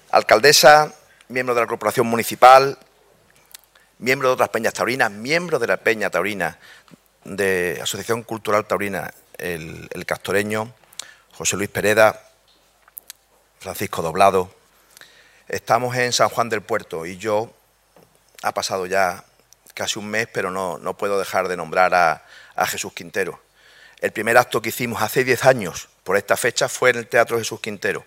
Alcaldesa, miembro de la Corporación Municipal, miembro de otras peñas taurinas, miembro de la Peña Taurina de Asociación Cultural Taurina El Castoreño, José Luis Pereda, Francisco Doblado. Estamos en San Juan del Puerto y yo, ha pasado ya casi un mes, pero no puedo dejar de nombrar a Jesús Quintero. El primer acto que hicimos hace 10 años por esta fecha fue en el Teatro Jesús Quintero.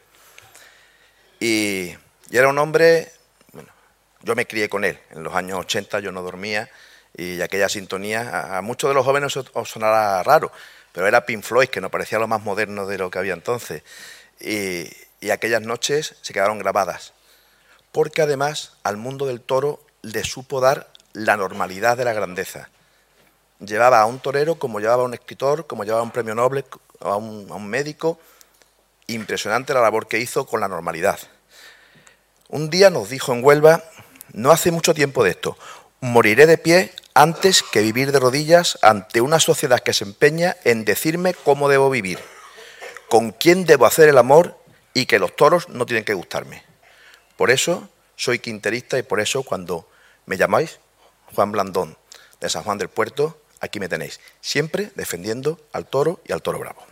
Y era un hombre, bueno, yo me crié con él, en los años 80 yo no dormía y aquella sintonía, a muchos de los jóvenes os sonará raro, pero era Pink Floyd, que nos parecía lo más moderno de lo que había entonces. Y aquellas noches se quedaron grabadas, porque además al mundo del toro le supo dar la normalidad de la grandeza. Llevaba a un torero como llevaba a un escritor, como llevaba a un premio Nobel, a un médico. Impresionante la labor que hizo con la normalidad. Un día nos dijo en Huelva, no hace mucho tiempo de esto, moriré de pie antes que vivir de rodillas ante una sociedad que se empeña en decirme cómo debo vivir, con quién debo hacer el amor y que los toros no tienen que gustarme. Por eso soy quinterista y por eso cuando me llamáis Juan Blandón de San Juan del Puerto, aquí me tenéis, siempre defendiendo al toro y al toro bravo.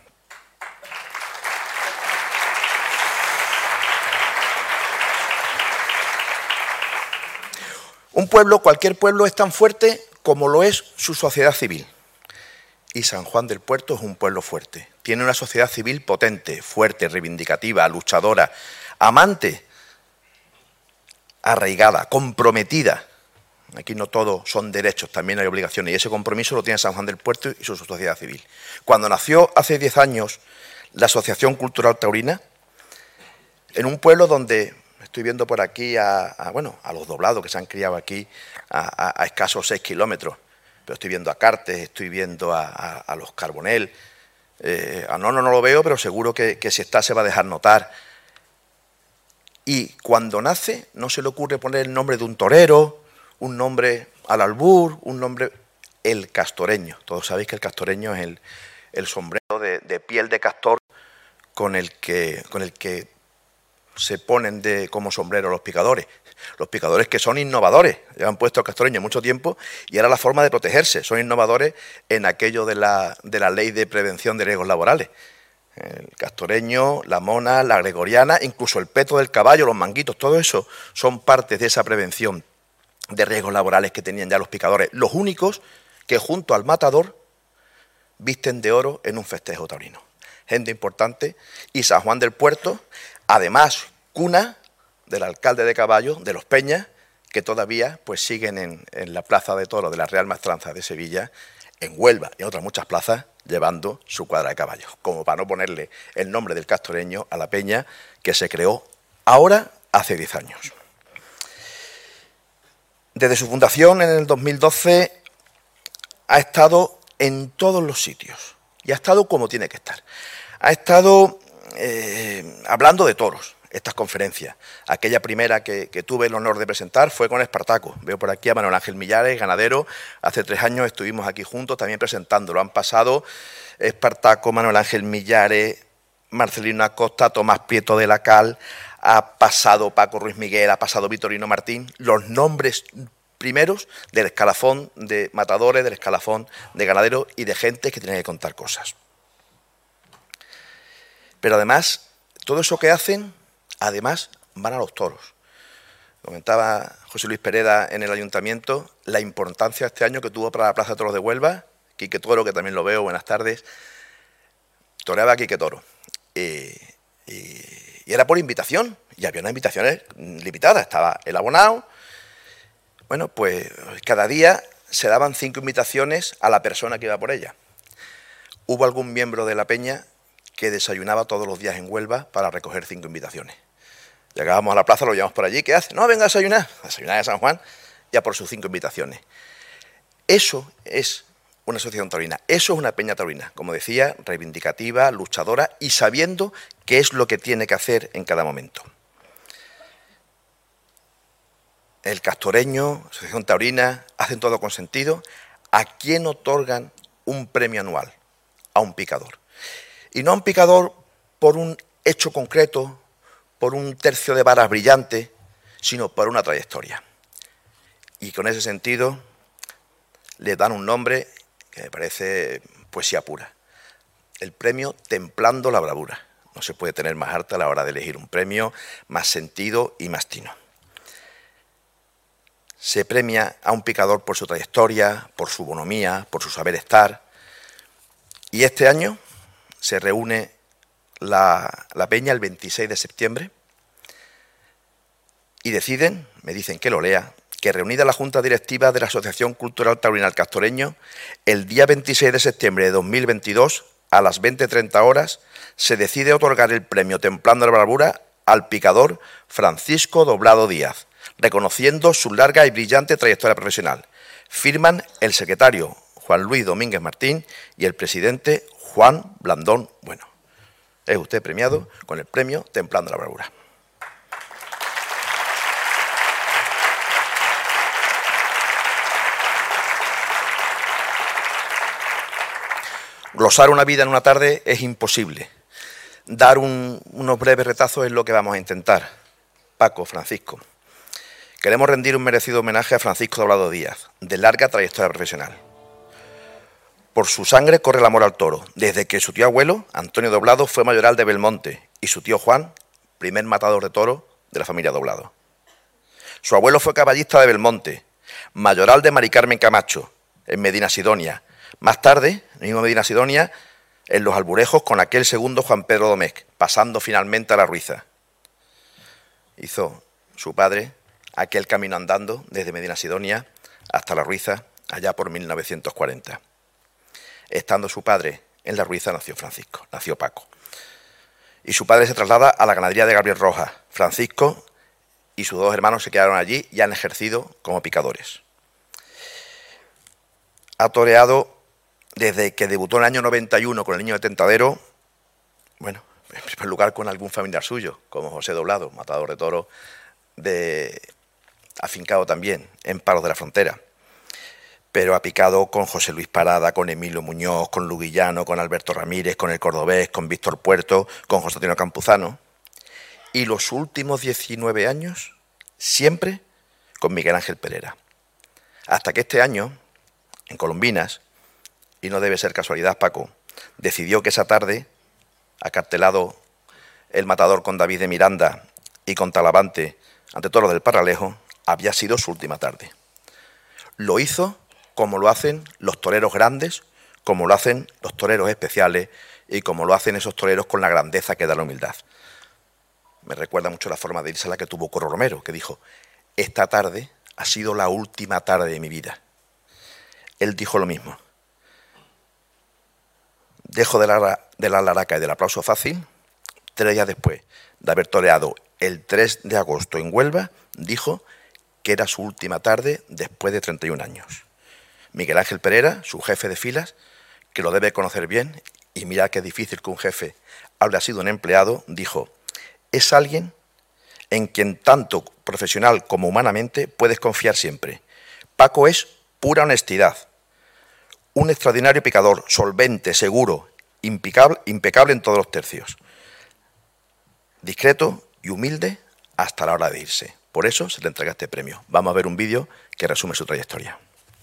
Un pueblo, cualquier pueblo, es tan fuerte como lo es su sociedad civil. Y San Juan del Puerto es un pueblo fuerte. Tiene una sociedad civil potente, fuerte, reivindicativa, luchadora, amante, arraigada, comprometida. Aquí no todo son derechos, también hay obligaciones. Y ese compromiso lo tiene San Juan del Puerto y su sociedad civil. Cuando nació hace 10 años la Asociación Cultural Taurina, en un pueblo donde... Estoy viendo por aquí a los Doblados que se han criado aquí a escasos 6 kilómetros. Pero estoy viendo a Cartes, estoy viendo a los Carbonell. A Nono no lo veo, pero seguro que si está se va a dejar notar. Y cuando nace no se le ocurre poner el nombre de un torero, un nombre al albur, un nombre... El castoreño. Todos sabéis que el castoreño es el sombrero de piel de castor con el que se ponen como sombrero los picadores. Los picadores que son innovadores, llevan puesto el castoreño mucho tiempo y era la forma de protegerse. Son innovadores en aquello de la ley de prevención de riesgos laborales. El castoreño, la mona, la gregoriana, incluso el peto del caballo, los manguitos, todo eso son partes de esa prevención de riesgos laborales que tenían ya los picadores. Los únicos que junto al matador visten de oro en un festejo taurino. Gente importante. Y San Juan del Puerto, además, cuna del alcalde de caballos, de los Peñas, que todavía pues siguen en la plaza de toros de la Real Maestranza de Sevilla, en Huelva y en otras muchas plazas, llevando su cuadra de caballos, como para no ponerle el nombre del castoreño a la peña que se creó ahora hace 10 años. Desde su fundación en el 2012 ha estado en todos los sitios y ha estado como tiene que estar. Ha estado hablando de toros, estas conferencias. Aquella primera que tuve el honor de presentar fue con Espartaco. Veo por aquí a Manuel Ángel Millares, ganadero. Hace 3 años estuvimos aquí juntos también presentándolo. Han pasado Espartaco, Manuel Ángel Millares, Marcelino Acosta, Tomás Prieto de la Cal, ha pasado Paco Ruiz Miguel, ha pasado Vitorino Martín, los nombres primeros del escalafón de matadores, del escalafón de ganaderos y de gente que tiene que contar cosas. Pero además, todo eso que hacen, además van a los toros. Comentaba José Luis Pereda en el ayuntamiento la importancia este año que tuvo para la Plaza de Toros de Huelva. Quique Toro, que también lo veo, buenas tardes. Toreaba Quique Toro. Y era por invitación, y había unas invitaciones limitadas. Estaba el abonado. Bueno, pues cada día se daban 5 invitaciones a la persona que iba por ella. Hubo algún miembro de la peña que desayunaba todos los días en Huelva para recoger 5 invitaciones. Llegábamos a la plaza, lo llevamos por allí, ¿qué hace? No, venga a desayunar de San Juan, ya por sus 5 invitaciones. Eso es una asociación taurina, eso es una peña taurina, como decía, reivindicativa, luchadora y sabiendo qué es lo que tiene que hacer en cada momento. El castoreño, asociación taurina, hacen todo con sentido. ¿A quién otorgan un premio anual? A un picador. Y no a un picador por un hecho concreto, por un tercio de varas brillante, sino por una trayectoria. Y con ese sentido le dan un nombre que me parece poesía pura. El premio Templando la Bravura. No se puede tener más arte a la hora de elegir un premio, más sentido y más tino. Se premia a un picador por su trayectoria, por su bonomía, por su saber estar. Y este año se reúne la peña el 26 de septiembre y deciden, me dicen que lo lea, que reunida la Junta Directiva de la Asociación Cultural Taurina El Castoreño, el día 26 de septiembre de 2022, a las 20:30 horas, se decide otorgar el premio Templando la Bravura al picador Francisco Doblado Díaz, reconociendo su larga y brillante trayectoria profesional. Firman el secretario Juan Luis Domínguez Martín y el presidente Juan Blandón Bueno. Es usted premiado con el premio Templando la Bravura. Glosar una vida en una tarde es imposible. Dar unos breves retazos es lo que vamos a intentar. Paco, Francisco. Queremos rendir un merecido homenaje a Francisco Doblado Díaz, de larga trayectoria profesional. Por su sangre corre el amor al toro, desde que su tío abuelo, Antonio Doblado, fue mayoral de Belmonte, y su tío Juan, primer matador de toros de la familia Doblado. Su abuelo fue caballista de Belmonte, mayoral de Mari Carmen Camacho, en Medinasidonia. Más tarde, en el mismo Medinasidonia, en Los Alburejos, con aquel segundo Juan Pedro Domecq, pasando finalmente a la Ruiza. Hizo su padre aquel camino andando desde Medinasidonia hasta la Ruiza, allá por 1940. Estando su padre en la Ruiza, nació Francisco, nació Paco. Y su padre se traslada a la ganadería de Gabriel Rojas. Francisco y sus dos hermanos se quedaron allí y han ejercido como picadores. Ha toreado desde que debutó en el año 91 con el Niño de Tentadero, bueno, en primer lugar con algún familiar suyo, como José Doblado, matador de toros, afincado también en Palos de la Frontera. Pero ha picado con José Luis Parada, con Emilio Muñoz, con Luguillano, con Alberto Ramírez, con El Cordobés, con Víctor Puerto, con José Antonio Campuzano. Y los últimos 19 años, siempre con Miguel Ángel Pereira. Hasta que este año, en Colombinas, y no debe ser casualidad, Paco, decidió que esa tarde, acartelado el matador con David de Miranda y con Talavante ante toros del Paralejo, había sido su última tarde. Lo hizo como lo hacen los toreros grandes, como lo hacen los toreros especiales y como lo hacen esos toreros con la grandeza que da la humildad. Me recuerda mucho la forma de irse a la que tuvo Corro Romero, que dijo: esta tarde ha sido la última tarde de mi vida. Él dijo lo mismo. Dejo de la laraca y del aplauso fácil. 3 días después de haber toreado el 3 de agosto en Huelva, dijo que era su última tarde después de 31 años. Miguel Ángel Pereira, su jefe de filas, que lo debe conocer bien, y mira qué difícil que un jefe hable así de un empleado, dijo: es alguien en quien tanto profesional como humanamente puedes confiar siempre. Paco es pura honestidad. Un extraordinario picador, solvente, seguro, impecable en todos los tercios. Discreto y humilde hasta la hora de irse. Por eso se le entrega este premio. Vamos a ver un vídeo que resume su trayectoria.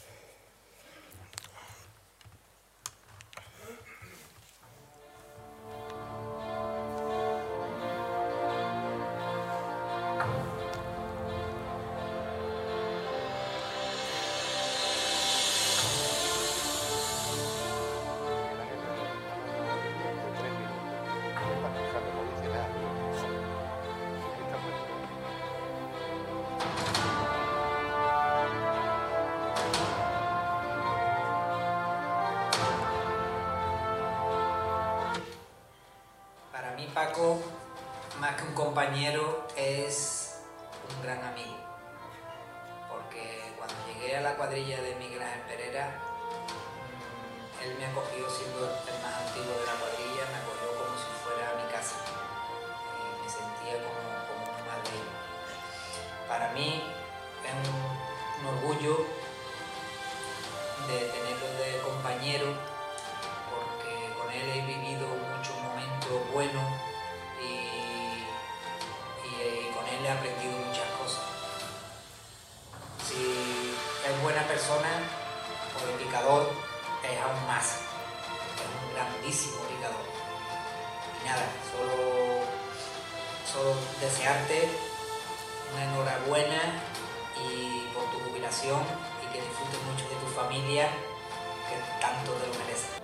Paco, más que un compañero, es un gran amigo, porque cuando llegué a la cuadrilla de Miguel Ángel Pereira, él me acogió siendo el más antiguo de la cuadrilla, me acogió como si fuera mi casa, y me sentía como uno más de él. Para mí es un orgullo de tenerlo de compañero, porque con él he vivido muchos momentos buenos he aprendido muchas cosas. Si es buena persona o de picador, es aún más. Es un grandísimo picador. Y nada, solo desearte una enhorabuena y por tu jubilación y que disfrutes mucho de tu familia, que tanto te lo mereces.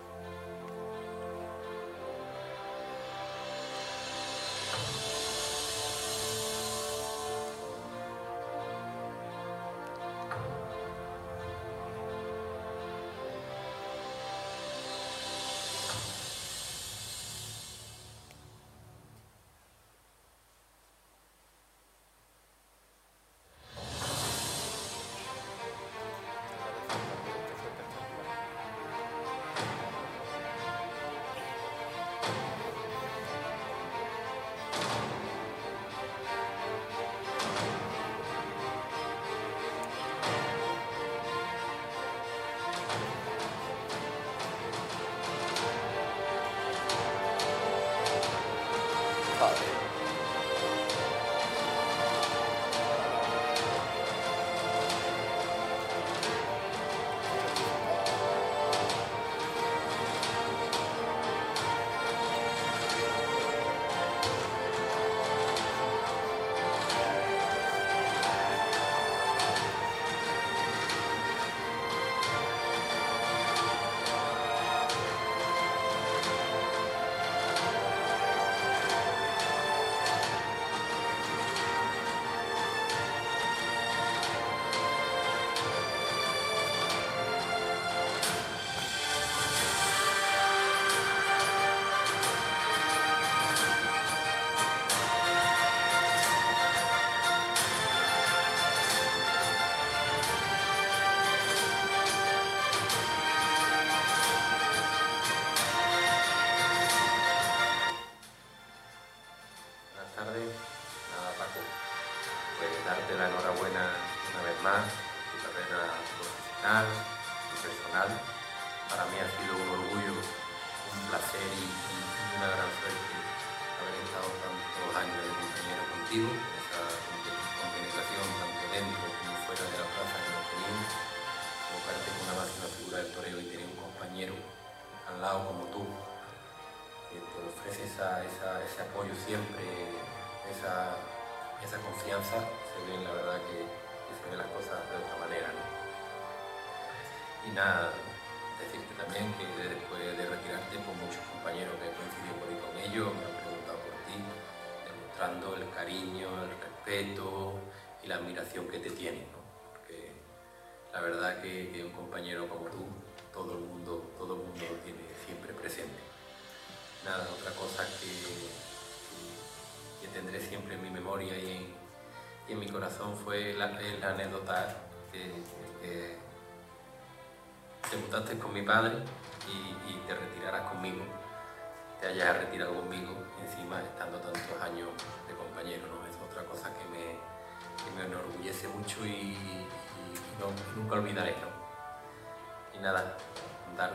Darte la enhorabuena una vez más, tu carrera profesional, tu personal. Para mí ha sido un orgullo, un placer y una gran suerte haber estado tantos años de compañero contigo, esa compenetración tanto dentro como fuera de la plaza que hemos tenido, colocarte con una máxima figura del toreo y tener un compañero al lado como tú, que te ofrece ese apoyo siempre, esa confianza. Se ven, la verdad que se ven las cosas de otra manera, ¿no? Y nada, decirte también que después de retirarte, pues muchos compañeros que he coincidido por ahí con ellos me han preguntado por ti, demostrando el cariño, el respeto y la admiración que te tienen, ¿no? Porque la verdad que un compañero como tú, todo el mundo lo tiene siempre presente. Nada, otra cosa que tendré siempre en mi memoria y en mi corazón fue la anécdota que debutaste con mi padre y te retiraras conmigo, te hayas retirado conmigo, encima estando tantos años de compañero, ¿no? Es otra cosa que me enorgullece mucho y nunca olvidaré, ¿no? Y nada, dar.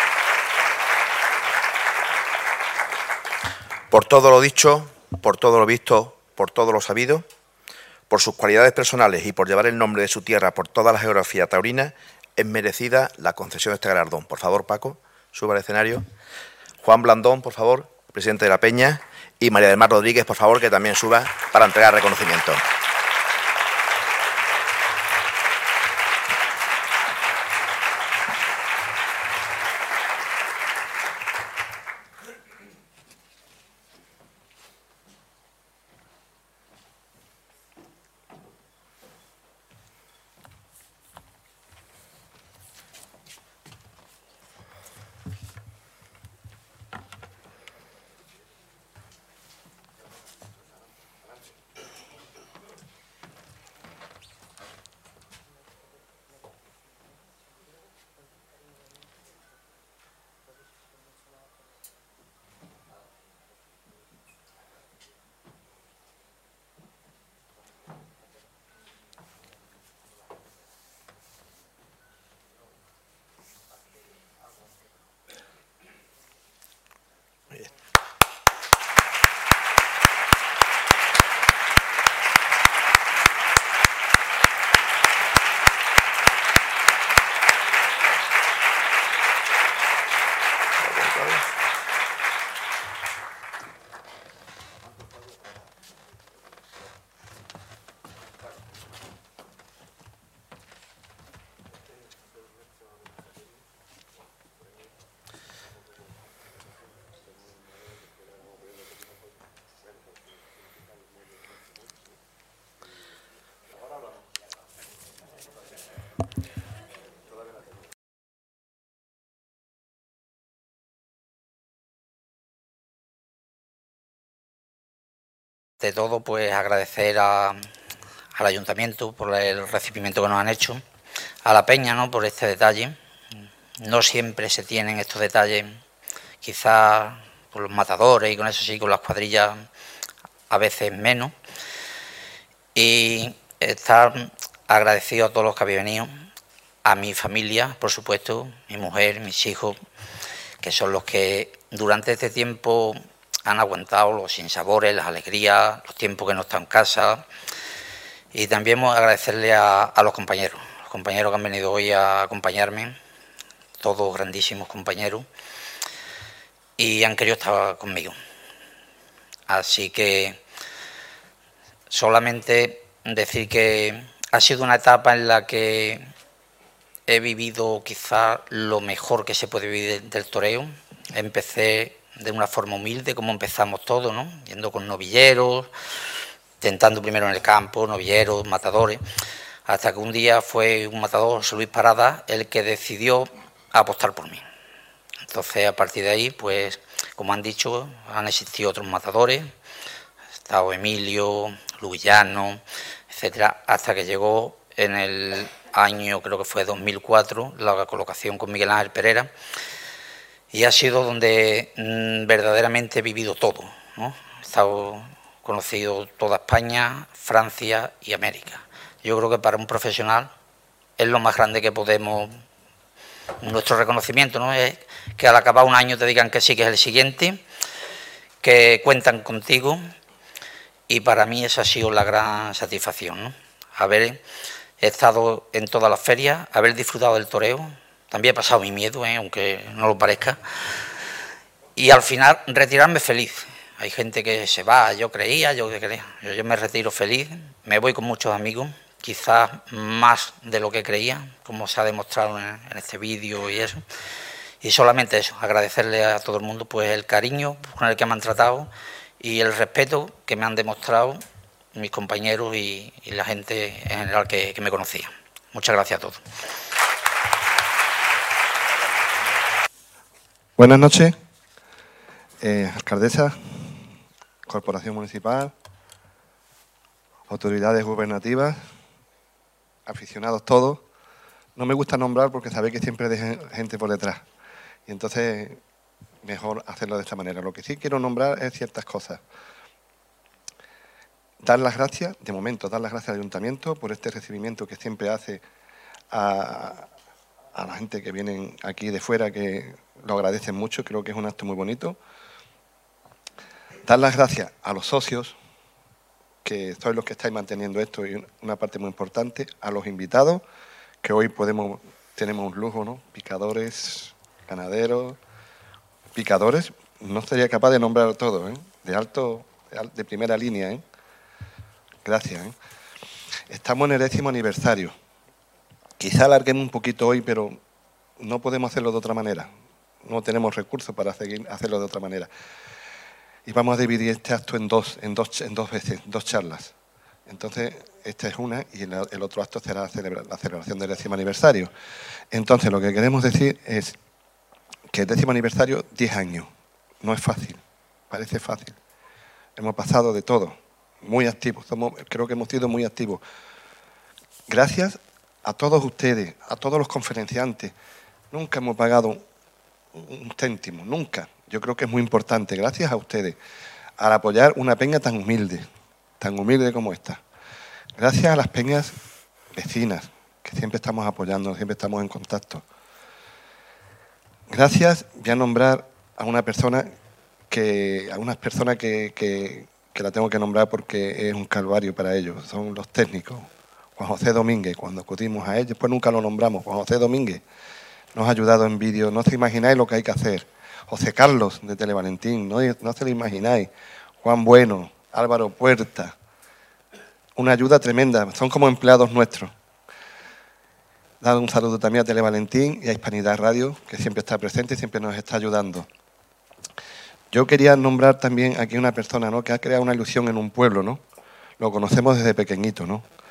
Por todo lo dicho, por todo lo visto, por todo lo sabido, por sus cualidades personales y por llevar el nombre de su tierra por toda la geografía taurina, es merecida la concesión de este galardón. Por favor, Paco, suba al escenario. Juan Blandón, por favor, presidente de la Peña, y María del Mar Rodríguez, por favor, que también suba para entregar reconocimiento. De todo, pues agradecer al Ayuntamiento por el recibimiento que nos han hecho, a la Peña, ¿no?, por este detalle. No siempre se tienen estos detalles, quizás por los matadores y con eso sí, con las cuadrillas a veces menos. Y estar agradecido a todos los que habéis venido, a mi familia, por supuesto, mi mujer, mis hijos, que son los que durante este tiempo han aguantado los sinsabores, las alegrías, los tiempos que no están en casa. Y también agradecerle a los compañeros que han venido hoy a acompañarme, todos grandísimos compañeros, y han querido estar conmigo. Así que solamente decir que ha sido una etapa en la que he vivido quizá lo mejor que se puede vivir del toreo. Empecé de una forma humilde, como empezamos todos, ¿no?, yendo con novilleros, tentando primero en el campo, novilleros, matadores, hasta que un día fue un matador, José Luis Parada, el que decidió apostar por mí. Entonces, a partir de ahí, pues, como han dicho, han existido otros matadores, ha estado Emilio, Luguillano, etcétera, hasta que llegó en el año, creo que fue 2004, la colocación con Miguel Ángel Pereira, y ha sido donde verdaderamente he vivido todo, ¿no? He conocido toda España, Francia y América. Yo creo que para un profesional es lo más grande que podemos, nuestro reconocimiento, ¿no?, es que al acabar un año te digan que sí, que es el siguiente, que cuentan contigo, y para mí esa ha sido la gran satisfacción, ¿no?, haber estado en todas las ferias, haber disfrutado del toreo. También he pasado mi miedo, aunque no lo parezca, y al final retirarme feliz. Hay gente que se va, yo me retiro feliz, me voy con muchos amigos, quizás más de lo que creía, como se ha demostrado en este vídeo y eso. Y solamente eso, agradecerle a todo el mundo pues el cariño con el que me han tratado y el respeto que me han demostrado mis compañeros y la gente en general que me conocía. Muchas gracias a todos. Buenas noches, alcaldesa, corporación municipal, autoridades gubernativas, aficionados todos. No me gusta nombrar porque sabéis que siempre dejan gente por detrás y entonces mejor hacerlo de esta manera. Lo que sí quiero nombrar es ciertas cosas. Dar las gracias, de momento, dar las gracias al Ayuntamiento por este recibimiento que siempre hace a la gente que viene aquí de fuera, que lo agradecen mucho, creo que es un acto muy bonito. Dar las gracias a los socios, que sois los que estáis manteniendo esto y una parte muy importante, a los invitados, que hoy tenemos un lujo, ¿no? Picadores, ganaderos, picadores, no sería capaz de nombrar todos, de primera línea, Gracias, Estamos en el 10º aniversario. Quizá alarguemos un poquito hoy, pero no podemos hacerlo de otra manera. No tenemos recursos para hacerlo de otra manera. Y vamos a dividir este acto en dos veces, dos charlas. Entonces, esta es una y el otro acto será la celebración del 10º aniversario. Entonces, lo que queremos decir es que el 10º aniversario, 10 años. No es fácil, parece fácil. Hemos pasado de todo, muy activos. Creo que hemos sido muy activos. Gracias a todos ustedes, a todos los conferenciantes. Nunca hemos pagado un céntimo, nunca. Yo creo que es muy importante, gracias a ustedes, al apoyar una peña tan humilde como esta. Gracias a las peñas vecinas, que siempre estamos apoyando, siempre estamos en contacto. Gracias, voy a nombrar a una persona que la tengo que nombrar porque es un calvario para ellos, son los técnicos. Juan José Domínguez, cuando acudimos a él, después nunca lo nombramos, Juan José Domínguez nos ha ayudado en vídeo, no os imagináis lo que hay que hacer. José Carlos, de Televalentín, no se lo imagináis. Juan Bueno, Álvaro Puerta, una ayuda tremenda, son como empleados nuestros. Dado un saludo también a Televalentín y a Hispanidad Radio, que siempre está presente y siempre nos está ayudando. Yo quería nombrar también aquí una persona, ¿no?, que ha creado una ilusión en un pueblo, ¿no? Lo conocemos desde pequeñito, ¿no?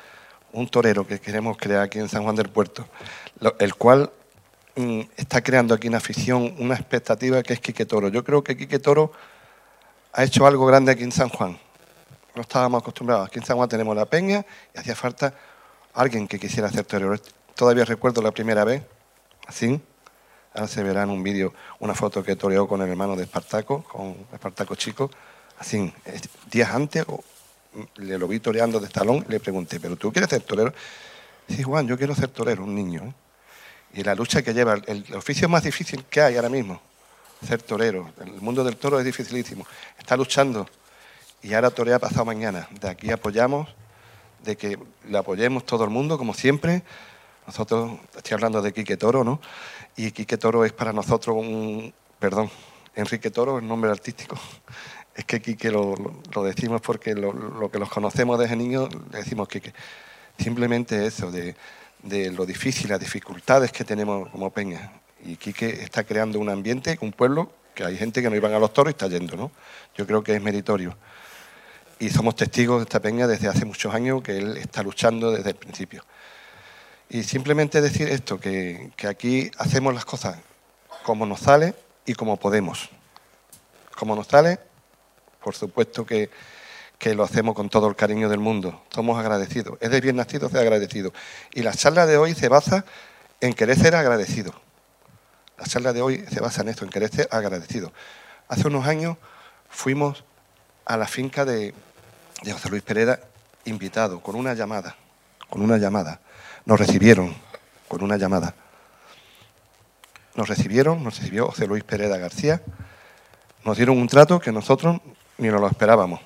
un torero que queremos crear aquí en San Juan del Puerto, el cual está creando aquí una afición, una expectativa que es Quique Toro. Yo creo que Quique Toro ha hecho algo grande aquí en San Juan. No estábamos acostumbrados. Aquí en San Juan tenemos la peña y hacía falta alguien que quisiera hacer torero. Todavía recuerdo la primera vez, así. Ahora se verá en un vídeo una foto que toreó con el hermano de Espartaco, con Espartaco Chico. Así, días antes, le lo vi toreando de estalón, le pregunté, ¿pero tú quieres ser torero? Sí, Juan, yo quiero ser torero, un niño, ¿eh? Y la lucha que lleva, el oficio más difícil que hay ahora mismo, ser torero. El mundo del toro es dificilísimo. Está luchando y ahora torea pasado mañana. De aquí apoyamos, de que le apoyemos todo el mundo, como siempre. Nosotros, estoy hablando de Quique Toro, ¿no? Y Quique Toro es para nosotros Enrique Toro, el nombre artístico. Es que Quique lo decimos porque lo que los conocemos desde niños, le decimos Quique. Simplemente eso, de lo difícil, las dificultades que tenemos como peña. Y Quique está creando un ambiente, un pueblo, que hay gente que no iban a los toros y está yendo, ¿no? Yo creo que es meritorio. Y somos testigos de esta peña desde hace muchos años, que él está luchando desde el principio. Y simplemente decir esto, que aquí hacemos las cosas como nos sale y como podemos. Como nos sale, por supuesto que lo hacemos con todo el cariño del mundo. Somos agradecidos. Es de bien nacido ser agradecido. Y la charla de hoy se basa en querer ser agradecido. La charla de hoy se basa en esto, en querer ser agradecido. Hace unos años fuimos a la finca de José Luis Pereda, invitado, con una llamada. Nos recibieron con una llamada. Nos recibió José Luis Pereda García. Nos dieron un trato que nosotros ni nos lo esperábamos.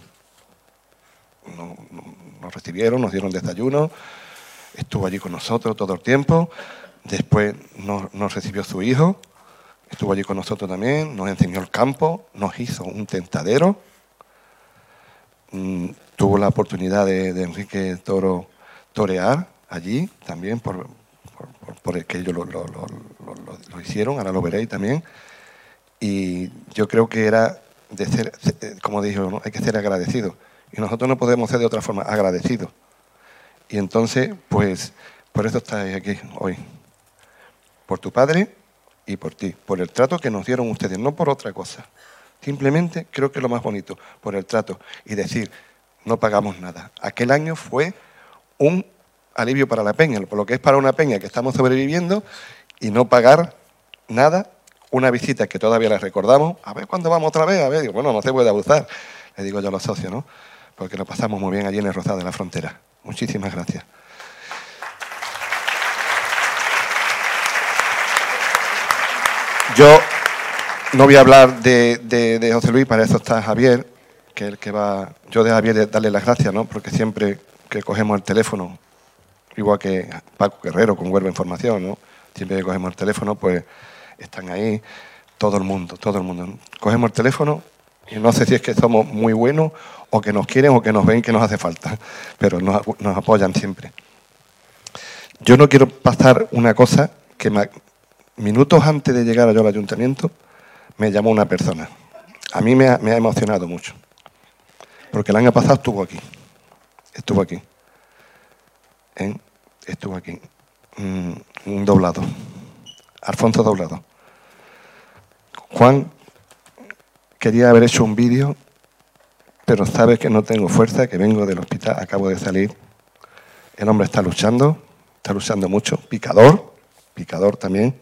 Nos recibieron, nos dieron desayuno, estuvo allí con nosotros todo el tiempo. Después nos recibió su hijo, estuvo allí con nosotros también, nos enseñó el campo, nos hizo un tentadero. Tuvo la oportunidad de Enrique Toro torear allí también, por el que ellos lo hicieron, ahora lo veréis también. Y yo creo que era de ser, como dijo, ¿no? Hay que ser agradecido. Y nosotros no podemos ser de otra forma, agradecidos. Y entonces, pues, por eso estáis aquí hoy. Por tu padre y por ti. Por el trato que nos dieron ustedes, no por otra cosa. Simplemente creo que es lo más bonito, por el trato. Y decir, no pagamos nada. Aquel año fue un alivio para la peña, por lo que es para una peña que estamos sobreviviendo y no pagar nada. Una visita que todavía la recordamos. A ver cuándo vamos otra vez. A ver, digo, bueno, no se puede abusar. Le digo yo a los socios, ¿no? Porque lo pasamos muy bien allí en el Rosal de la Frontera. Muchísimas gracias. Yo no voy a hablar de José Luis, para eso está Javier, que es el que va... Yo de Javier darle las gracias, ¿no? Porque siempre que cogemos el teléfono, igual que Paco Guerrero con Huelva Información, ¿no? Siempre que cogemos el teléfono, pues están ahí todo el mundo. Cogemos el teléfono y no sé si es que somos muy buenos o que nos quieren o que nos ven que nos hace falta, pero nos apoyan siempre. Yo no quiero pasar una cosa que minutos antes de llegar yo al ayuntamiento me llamó una persona. A mí me ha emocionado mucho, porque el año pasado estuvo aquí. Estuvo aquí. Un Doblado. Alfonso Doblado. Juan quería haber hecho un vídeo, pero sabes que no tengo fuerza, que vengo del hospital, acabo de salir. El hombre está luchando mucho. Picador también.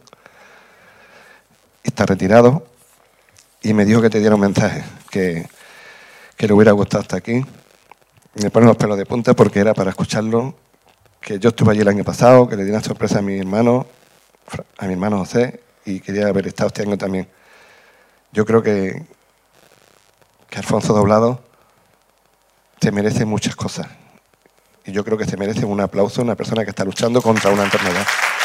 Está retirado. Y me dijo que te diera un mensaje, que le hubiera gustado estar aquí. Me ponen los pelos de punta porque era para escucharlo, que yo estuve allí el año pasado, que le di una sorpresa a mi hermano José, y quería haber estado este año también. Yo creo que Alfonso Doblado se merece muchas cosas. Y yo creo que se merece un aplauso a una persona que está luchando contra una enfermedad.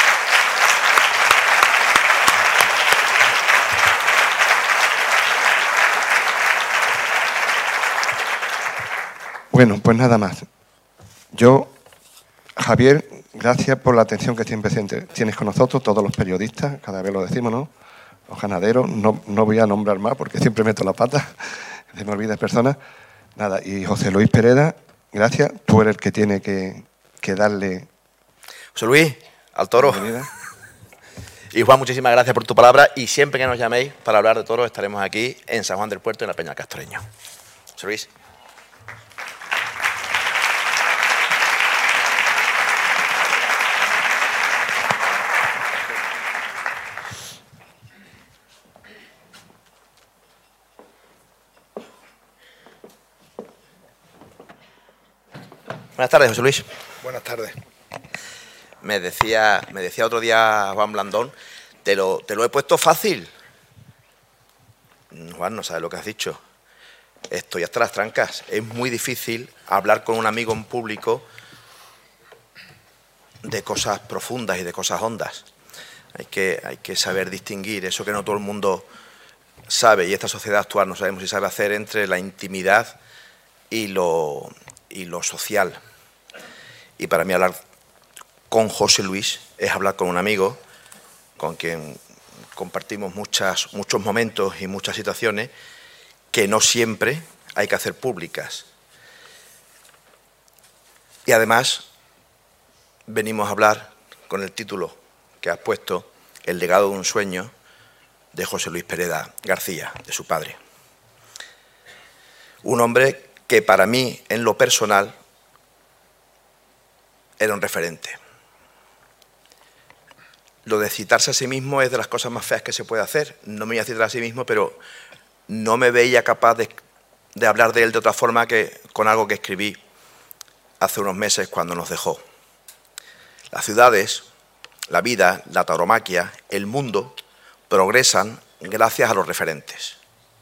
Bueno, pues nada más. Yo, Javier, gracias por la atención que siempre tienes con nosotros, todos los periodistas, cada vez lo decimos, ¿no? Los ganaderos, no voy a nombrar más porque siempre meto la pata, se me olvidan personas. Nada, y José Luis Pereda, gracias, tú eres el que tiene que que darle... José Luis, al toro. Bienvenida. Y Juan, muchísimas gracias por tu palabra y siempre que nos llaméis para hablar de toros estaremos aquí en San Juan del Puerto, en la Peña del Castoreño. José Luis. Buenas tardes, José Luis. Buenas tardes. Me decía otro día Juan Blandón, te lo he puesto fácil. Juan, no sabes lo que has dicho. Estoy hasta las trancas. Es muy difícil hablar con un amigo en público de cosas profundas y de cosas hondas. Hay que saber distinguir eso que no todo el mundo sabe, y esta sociedad actual no sabemos si sabe hacer, entre la intimidad y lo social. Y para mí hablar con José Luis es hablar con un amigo con quien compartimos muchos momentos y muchas situaciones que no siempre hay que hacer públicas. Y además venimos a hablar con el título que has puesto, El legado de un sueño, de José Luis Pereda García, de su padre. Un hombre que para mí, en lo personal, era un referente. Lo de citarse a sí mismo es de las cosas más feas que se puede hacer. No me voy a citar a sí mismo, pero no me veía capaz de hablar de él de otra forma que con algo que escribí hace unos meses cuando nos dejó. Las ciudades, la vida, la tauromaquia, el mundo progresan gracias a los referentes.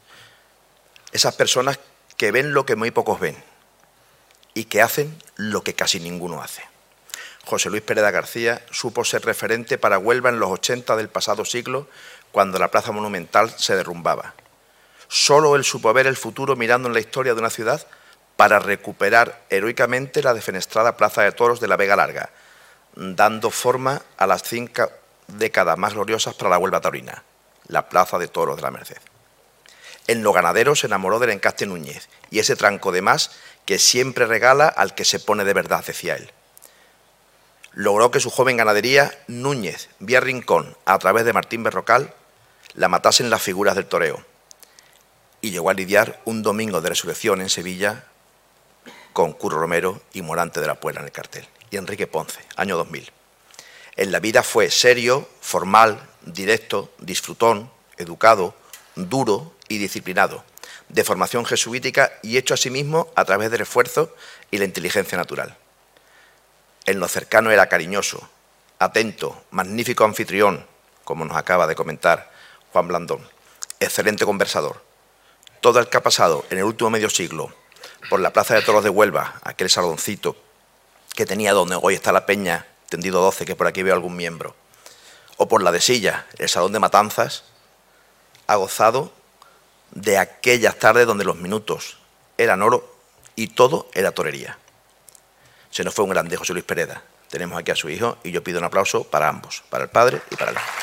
Esas personas que ven lo que muy pocos ven y que hacen lo que casi ninguno hace. José Luis Pereda García supo ser referente para Huelva en los 80 del pasado siglo, cuando la plaza monumental se derrumbaba. Solo él supo ver el futuro mirando en la historia de una ciudad para recuperar heroicamente la defenestrada plaza de toros de la Vega Larga, dando forma a las 5 décadas más gloriosas para la Huelva taurina, la plaza de toros de la Merced. En lo ganadero se enamoró del encaste Núñez y ese tranco de más que siempre regala al que se pone de verdad, decía él. Logró que su joven ganadería, Núñez Vía Rincón, a través de Martín Berrocal, la matasen las figuras del toreo. Y llegó a lidiar un domingo de resurrección en Sevilla con Curro Romero y Morante de la Puebla en el cartel. Y Enrique Ponce, año 2000. En la vida fue serio, formal, directo, disfrutón, educado, duro y disciplinado, de formación jesuítica y hecho a sí mismo a través del esfuerzo y la inteligencia natural. En lo cercano era cariñoso, atento, magnífico anfitrión, como nos acaba de comentar Juan Blandón, excelente conversador. Todo el que ha pasado en el último medio siglo por la Plaza de Toros de Huelva, aquel saloncito que tenía donde hoy está la Peña, tendido 12, que por aquí veo algún miembro, o por la de Silla, el Salón de Matanzas, ha gozado de aquellas tardes donde los minutos eran oro y todo era torería. Se nos fue un grande, José Luis Pereda. Tenemos aquí a su hijo y yo pido un aplauso para ambos, para el padre y para el hijo.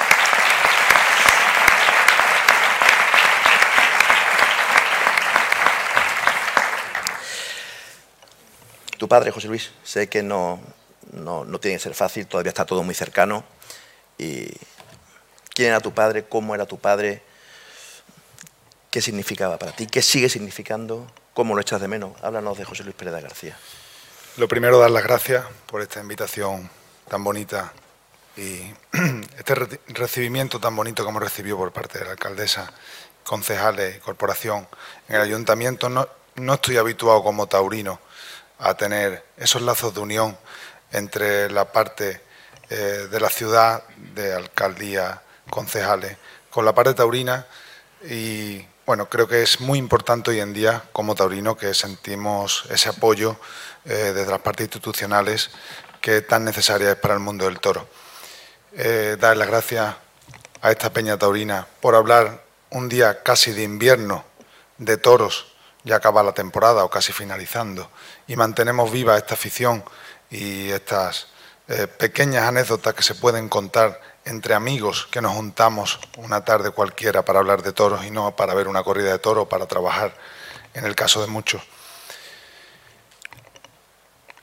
Tu padre, José Luis, sé que no tiene que ser fácil, todavía está todo muy cercano. Y ¿quién era tu padre? ¿Cómo era tu padre? ¿Qué significaba para ti? ¿Qué sigue significando? ¿Cómo lo echas de menos? Háblanos de José Luis Pereda García. Lo primero, dar las gracias por esta invitación tan bonita y este recibimiento tan bonito como recibió por parte de la alcaldesa, concejales, corporación. En el ayuntamiento no estoy habituado como taurino a tener esos lazos de unión entre la parte de la ciudad, de alcaldía, concejales, con la parte taurina. Y bueno, creo que es muy importante hoy en día como taurino que sentimos ese apoyo desde las partes institucionales que tan necesaria es para el mundo del toro. Dar las gracias a esta peña taurina por hablar un día casi de invierno de toros, ya acaba la temporada o casi finalizando, y mantenemos viva esta afición y estas pequeñas anécdotas que se pueden contar entre amigos que nos juntamos una tarde cualquiera para hablar de toros y no para ver una corrida de toros, para trabajar en el caso de muchos.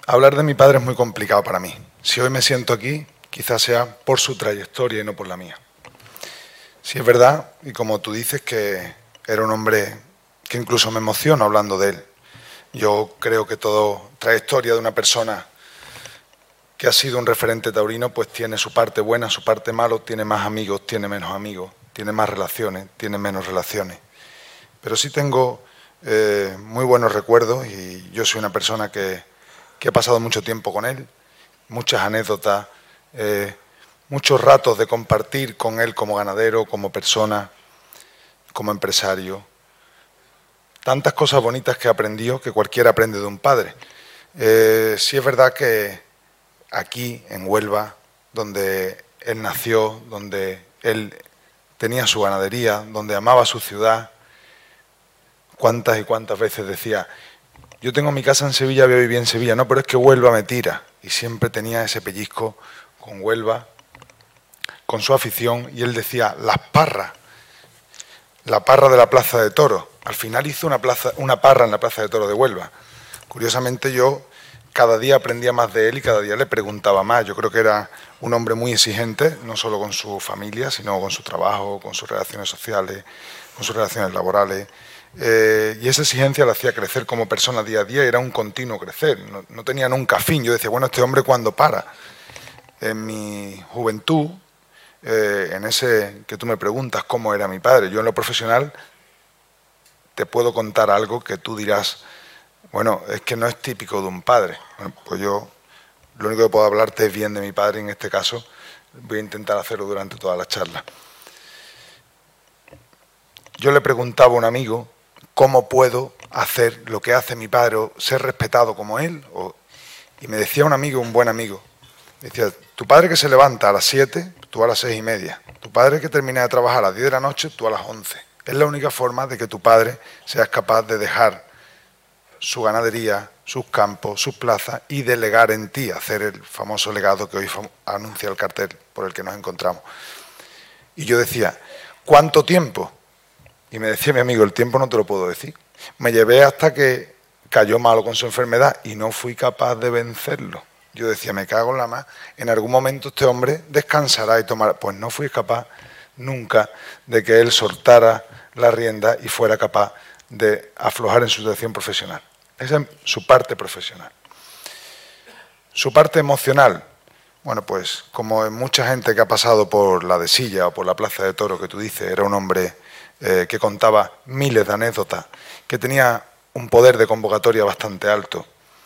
Hablar de mi padre es muy complicado para mí. Si hoy me siento aquí, quizás sea por su trayectoria y no por la mía. Sí es verdad, y como tú dices, que era un hombre que incluso me emociono hablando de él. Yo creo que toda trayectoria de una persona que ha sido un referente taurino, pues tiene su parte buena, su parte mala, tiene más amigos, tiene menos amigos, tiene más relaciones, tiene menos relaciones. Pero sí tengo muy buenos recuerdos y yo soy una persona que he pasado mucho tiempo con él, muchas anécdotas, muchos ratos de compartir con él como ganadero, como persona, como empresario. Tantas cosas bonitas que he aprendido que cualquiera aprende de un padre. Sí es verdad que aquí, en Huelva, donde él nació, donde él tenía su ganadería, donde amaba su ciudad, cuántas y cuántas veces decía, yo tengo mi casa en Sevilla, voy a vivir en Sevilla, no, pero es que Huelva me tira. Y siempre tenía ese pellizco con Huelva, con su afición, y él decía, las parras, la parra de la Plaza de Toros. Al final hizo una parra en la Plaza de Toros de Huelva. Curiosamente yo cada día aprendía más de él y cada día le preguntaba más. Yo creo que era un hombre muy exigente, no solo con su familia, sino con su trabajo, con sus relaciones sociales, con sus relaciones laborales. Y esa exigencia lo hacía crecer como persona día a día, era un continuo crecer, no tenía nunca fin. Yo decía, bueno, este hombre ¿cuándo para? En mi juventud, en ese que tú me preguntas cómo era mi padre, yo en lo profesional te puedo contar algo que tú dirás, bueno, es que no es típico de un padre. Bueno, pues yo lo único que puedo hablarte es bien de mi padre, en este caso voy a intentar hacerlo durante toda la charla. Yo le preguntaba a un amigo, ¿cómo puedo hacer lo que hace mi padre o ser respetado como él? Y me decía un amigo, un buen amigo, decía, tu padre que se levanta a las 7, tú a las 6:30. Tu padre que termina de trabajar a las 10 de la noche, tú a las 11. Es la única forma de que tu padre seas capaz de dejar su ganadería, sus campos, sus plazas y delegar en ti, hacer el famoso legado que hoy anuncia el cartel por el que nos encontramos. Y yo decía, ¿cuánto tiempo? Y me decía mi amigo, el tiempo no te lo puedo decir. Me llevé hasta que cayó malo con su enfermedad y no fui capaz de vencerlo. Yo decía, me cago en la mar, en algún momento este hombre descansará y tomará. Pues no fui capaz nunca de que él soltara la rienda y fuera capaz de aflojar en su situación profesional. Esa es su parte profesional. Su parte emocional, bueno, pues como en mucha gente que ha pasado por la de Silla o por la Plaza de Toros que tú dices, era un hombre que contaba miles de anécdotas, que tenía un poder de convocatoria bastante alto.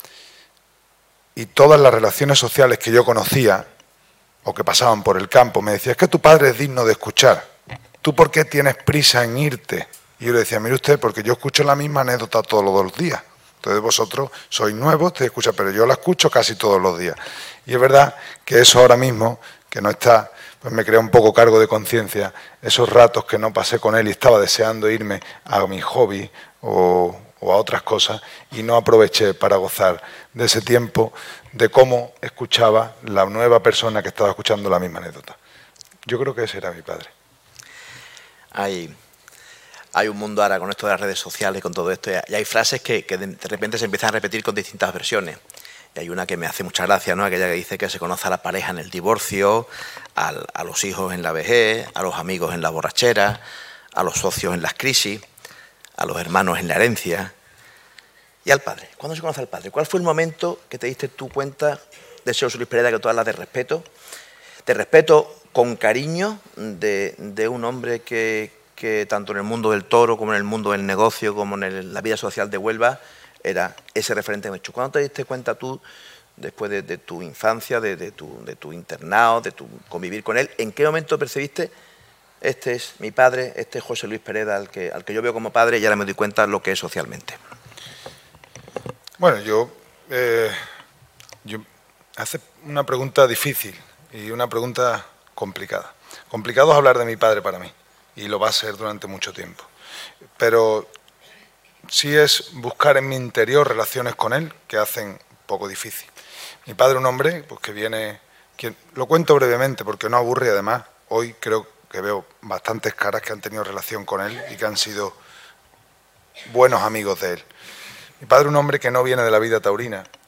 Y todas las relaciones sociales que yo conocía o que pasaban por el campo me decían, es que tu padre es digno de escuchar. ¿Tú por qué tienes prisa en irte? Y yo le decía, mire usted, porque yo escucho la misma anécdota todos los días. Entonces vosotros sois nuevos, te escuchan, pero yo la escucho casi todos los días. Y es verdad que eso ahora mismo, que no está, pues me crea un poco cargo de conciencia, esos ratos que no pasé con él y estaba deseando irme a mi hobby o a otras cosas y no aproveché para gozar de ese tiempo, de cómo escuchaba la nueva persona que estaba escuchando la misma anécdota. Yo creo que ese era mi padre. Hay un mundo ahora con esto de las redes sociales, con todo esto, y hay frases que de repente se empiezan a repetir con distintas versiones. Y hay una que me hace mucha gracia, ¿no? Aquella que dice que se conoce a la pareja en el divorcio, a los hijos en la vejez, a los amigos en la borrachera, a los socios en las crisis, a los hermanos en la herencia y al padre. ¿Cuándo se conoce al padre? ¿Cuál fue el momento que te diste tú cuenta de José Luis Pereda, que tú hablas de respeto con cariño de un hombre que tanto en el mundo del toro como en el mundo del negocio como en la vida social de Huelva era ese referente hecho? ¿Cuándo te diste cuenta tú, después de tu infancia, de tu internado, de tu convivir con él, en qué momento percibiste, este es mi padre, este es José Luis Pereda, al que yo veo como padre, y ahora me doy cuenta lo que es socialmente? Bueno, yo hace una pregunta difícil y una pregunta complicada. Complicado es hablar de mi padre para mí, y lo va a ser durante mucho tiempo. Pero sí es buscar en mi interior relaciones con él que hacen un poco difícil. Mi padre, un hombre pues que viene, lo cuento brevemente porque no aburre, y además hoy creo que veo bastantes caras que han tenido relación con él y que han sido buenos amigos de él. Mi padre, un hombre que no viene de la vida taurina,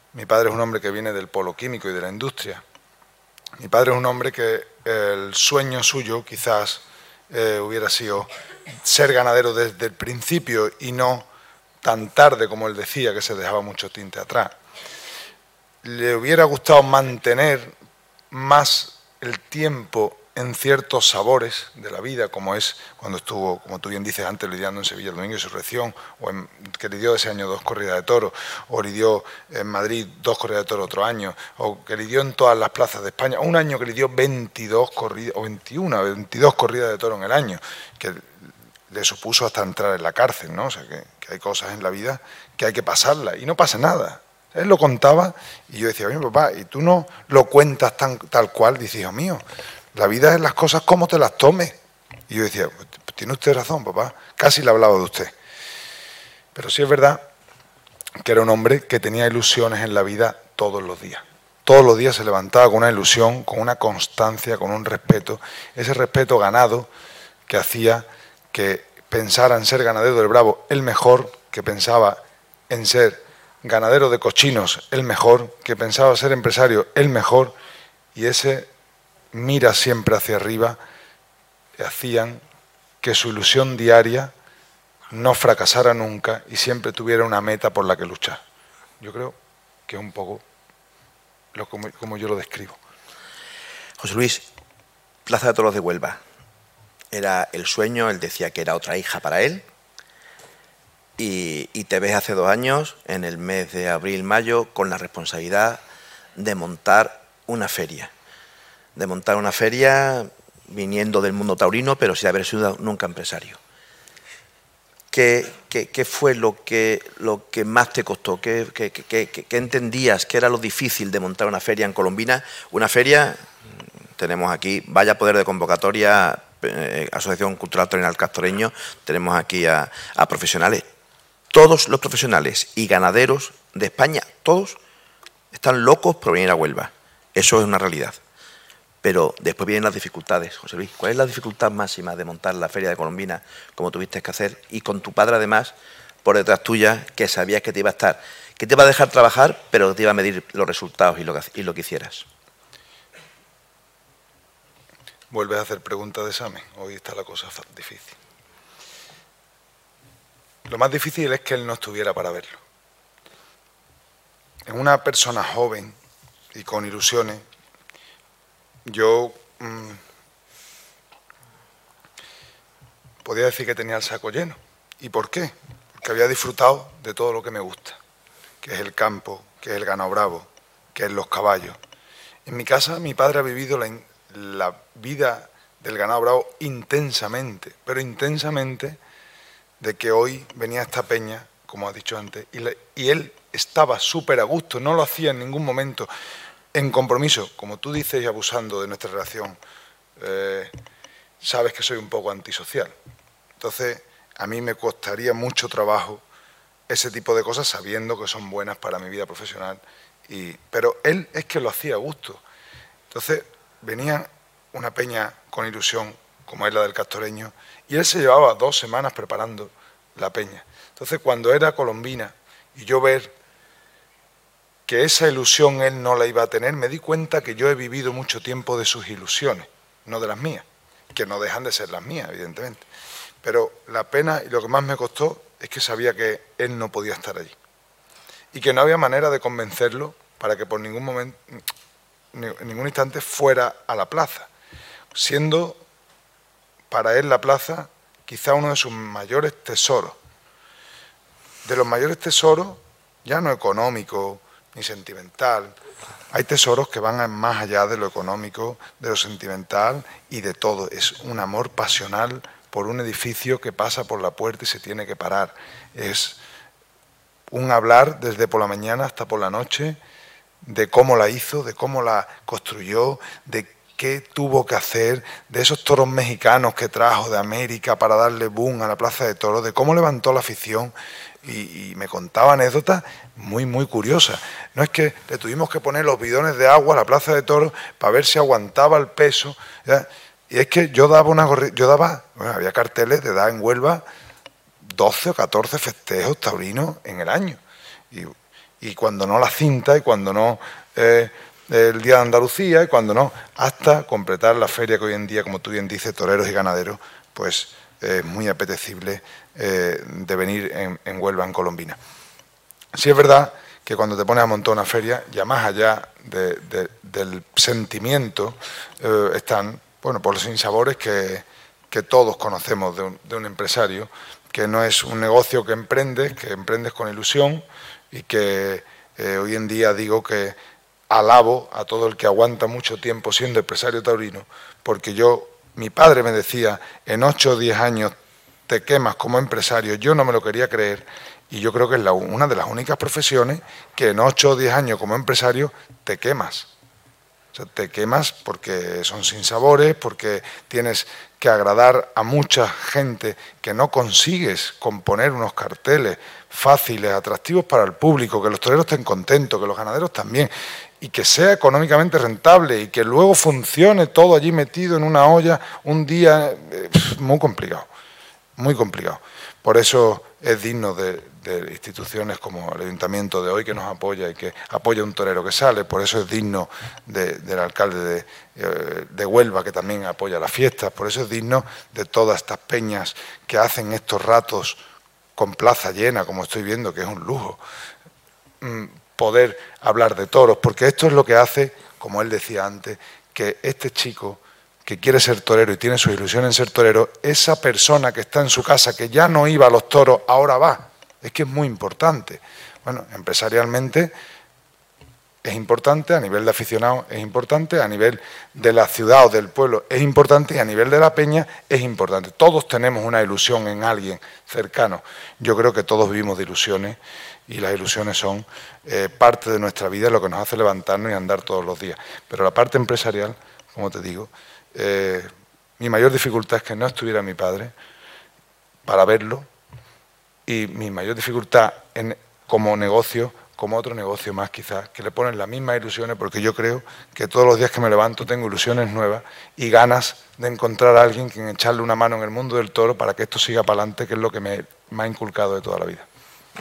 Mi padre es un hombre que viene del polo químico y de la industria. Mi padre es un hombre que el sueño suyo quizás hubiera sido ser ganadero desde el principio y no tan tarde como él decía, que se dejaba mucho tinte atrás. Le hubiera gustado mantener más el tiempo en ciertos sabores de la vida, como es cuando estuvo, como tú bien dices antes, lidiando en Sevilla el Domingo de Resurrección, o que lidió ese año 2 corridas de toros, o lidió en Madrid 2 corridas de toros otro año, o que lidió en todas las plazas de España, un año que lidió 22 corridas, o 22 corridas de toros en el año, que le supuso hasta entrar en la cárcel, ¿no? O sea, que hay cosas en la vida que hay que pasarlas, y no pasa nada. Él lo contaba, y yo decía, oye, papá, ¿y tú no lo cuentas tal cual? Dice, hijo mío, la vida es las cosas como te las tomes. Y yo decía, pues tiene usted razón, papá. Casi le hablaba de usted. Pero sí es verdad que era un hombre que tenía ilusiones en la vida todos los días. Todos los días se levantaba con una ilusión, con una constancia, con un respeto. Ese respeto ganado que hacía que pensara en ser ganadero del Bravo el mejor, que pensaba en ser ganadero de cochinos el mejor, que pensaba ser empresario el mejor, y ese mira siempre hacia arriba hacían que su ilusión diaria no fracasara nunca y siempre tuviera una meta por la que luchar. Yo creo que es un poco como yo lo describo. José Luis, Plaza de Toros de Huelva. Era el sueño, él decía que era otra hija para él. Y te ves hace 2 años, en el mes de abril-mayo, con la responsabilidad de montar una feria. De montar una feria viniendo del mundo taurino, pero sin haber sido nunca empresario. ¿Qué fue lo que más te costó? ¿Qué entendías que era lo difícil de montar una feria en Colombina? Una feria, tenemos aquí, vaya poder de convocatoria, Asociación Cultural Taurina Castoreño, tenemos aquí a profesionales. Todos los profesionales y ganaderos de España, todos, están locos por venir a Huelva. Eso es una realidad. Pero después vienen las dificultades, José Luis. ¿Cuál es la dificultad máxima de montar la feria de Colombina como tuviste que hacer? Y con tu padre, además, por detrás tuya, que sabías que te iba a estar, que te iba a dejar trabajar, pero te iba a medir los resultados y lo que hicieras. Vuelves a hacer preguntas de examen. Hoy está la cosa difícil. Lo más difícil es que él no estuviera para verlo. En una persona joven y con ilusiones, yo podía decir que tenía el saco lleno. ¿Y por qué? Porque había disfrutado de todo lo que me gusta, que es el campo, que es el ganado bravo, que es los caballos. En mi casa mi padre ha vivido la vida del ganado bravo intensamente, pero intensamente, de que hoy venía esta peña, como has dicho antes, y él estaba súper a gusto, no lo hacía en ningún momento en compromiso, como tú dices, y abusando de nuestra relación. Sabes que soy un poco antisocial. Entonces, a mí me costaría mucho trabajo ese tipo de cosas, sabiendo que son buenas para mi vida profesional. Pero él es que lo hacía a gusto. Entonces, venía una peña con ilusión, como es la del Castoreño, y él se llevaba 2 semanas preparando la peña. Entonces, cuando era Colombina, y yo ver que esa ilusión él no la iba a tener, me di cuenta que yo he vivido mucho tiempo de sus ilusiones, no de las mías, que no dejan de ser las mías, evidentemente. Pero la pena y lo que más me costó es que sabía que él no podía estar allí. Y que no había manera de convencerlo para que por ningún momento, en ningún instante fuera a la plaza, siendo para él la plaza quizá uno de sus mayores tesoros. De los mayores tesoros, ya no económico ni sentimental, hay tesoros que van más allá de lo económico, de lo sentimental y de todo. Es un amor pasional por un edificio que pasa por la puerta y se tiene que parar. Es un hablar desde por la mañana hasta por la noche de cómo la hizo, de cómo la construyó, de qué tuvo que hacer, de esos toros mexicanos que trajo de América para darle boom a la Plaza de Toros, de cómo levantó la afición, y me contaba anécdotas muy, muy curiosas. No es que le tuvimos que poner los bidones de agua a la Plaza de Toros para ver si aguantaba el peso, ¿ya? Y es que yo daba bueno, había carteles de dar en Huelva 12 o 14 festejos taurinos en el año. y cuando no la cinta, y cuando no el Día de Andalucía, y cuando no, hasta completar la feria que hoy en día, como tú bien dices, toreros y ganaderos, pues es muy apetecible de venir en Huelva, en Colombina. Sí es verdad que cuando te pones a montar una feria, ya más allá del sentimiento, están, bueno, por los sinsabores que todos conocemos de un empresario, que no es un negocio que emprendes con ilusión, y que hoy en día digo que alabo a todo el que aguanta mucho tiempo siendo empresario taurino, porque mi padre me decía, en 8 o 10 años te quemas como empresario. Yo no me lo quería creer, y yo creo que es una de las únicas profesiones que en 8 o 10 años como empresario te quemas. O sea, te quemas porque son sinsabores, porque tienes que agradar a mucha gente, que no consigues componer unos carteles fáciles, atractivos para el público, que los toreros estén contentos, que los ganaderos también, y que sea económicamente rentable, y que luego funcione todo allí metido en una olla un día. Muy complicado, muy complicado. Por eso es digno de instituciones como el Ayuntamiento de hoy, que nos apoya y que apoya a un torero que sale. Por eso es digno del alcalde de Huelva, que también apoya las fiestas. Por eso es digno de todas estas peñas que hacen estos ratos con plaza llena, como estoy viendo, que es un lujo, poder hablar de toros, porque esto es lo que hace, como él decía antes, que este chico que quiere ser torero y tiene su ilusión en ser torero, esa persona que está en su casa, que ya no iba a los toros, ahora va. Es que es muy importante. Bueno, empresarialmente es importante, a nivel de aficionados es importante, a nivel de la ciudad o del pueblo es importante, y a nivel de la peña es importante. Todos tenemos una ilusión en alguien cercano. Yo creo que todos vivimos de ilusiones, y las ilusiones son parte de nuestra vida, lo que nos hace levantarnos y andar todos los días. Pero la parte empresarial, como te digo, mi mayor dificultad es que no estuviera mi padre para verlo, y mi mayor dificultad como negocio, como otro negocio más quizás, que le ponen las mismas ilusiones, porque yo creo que todos los días que me levanto tengo ilusiones nuevas y ganas de encontrar a alguien quien echarle una mano en el mundo del toro para que esto siga para adelante, que es lo que me ha inculcado de toda la vida.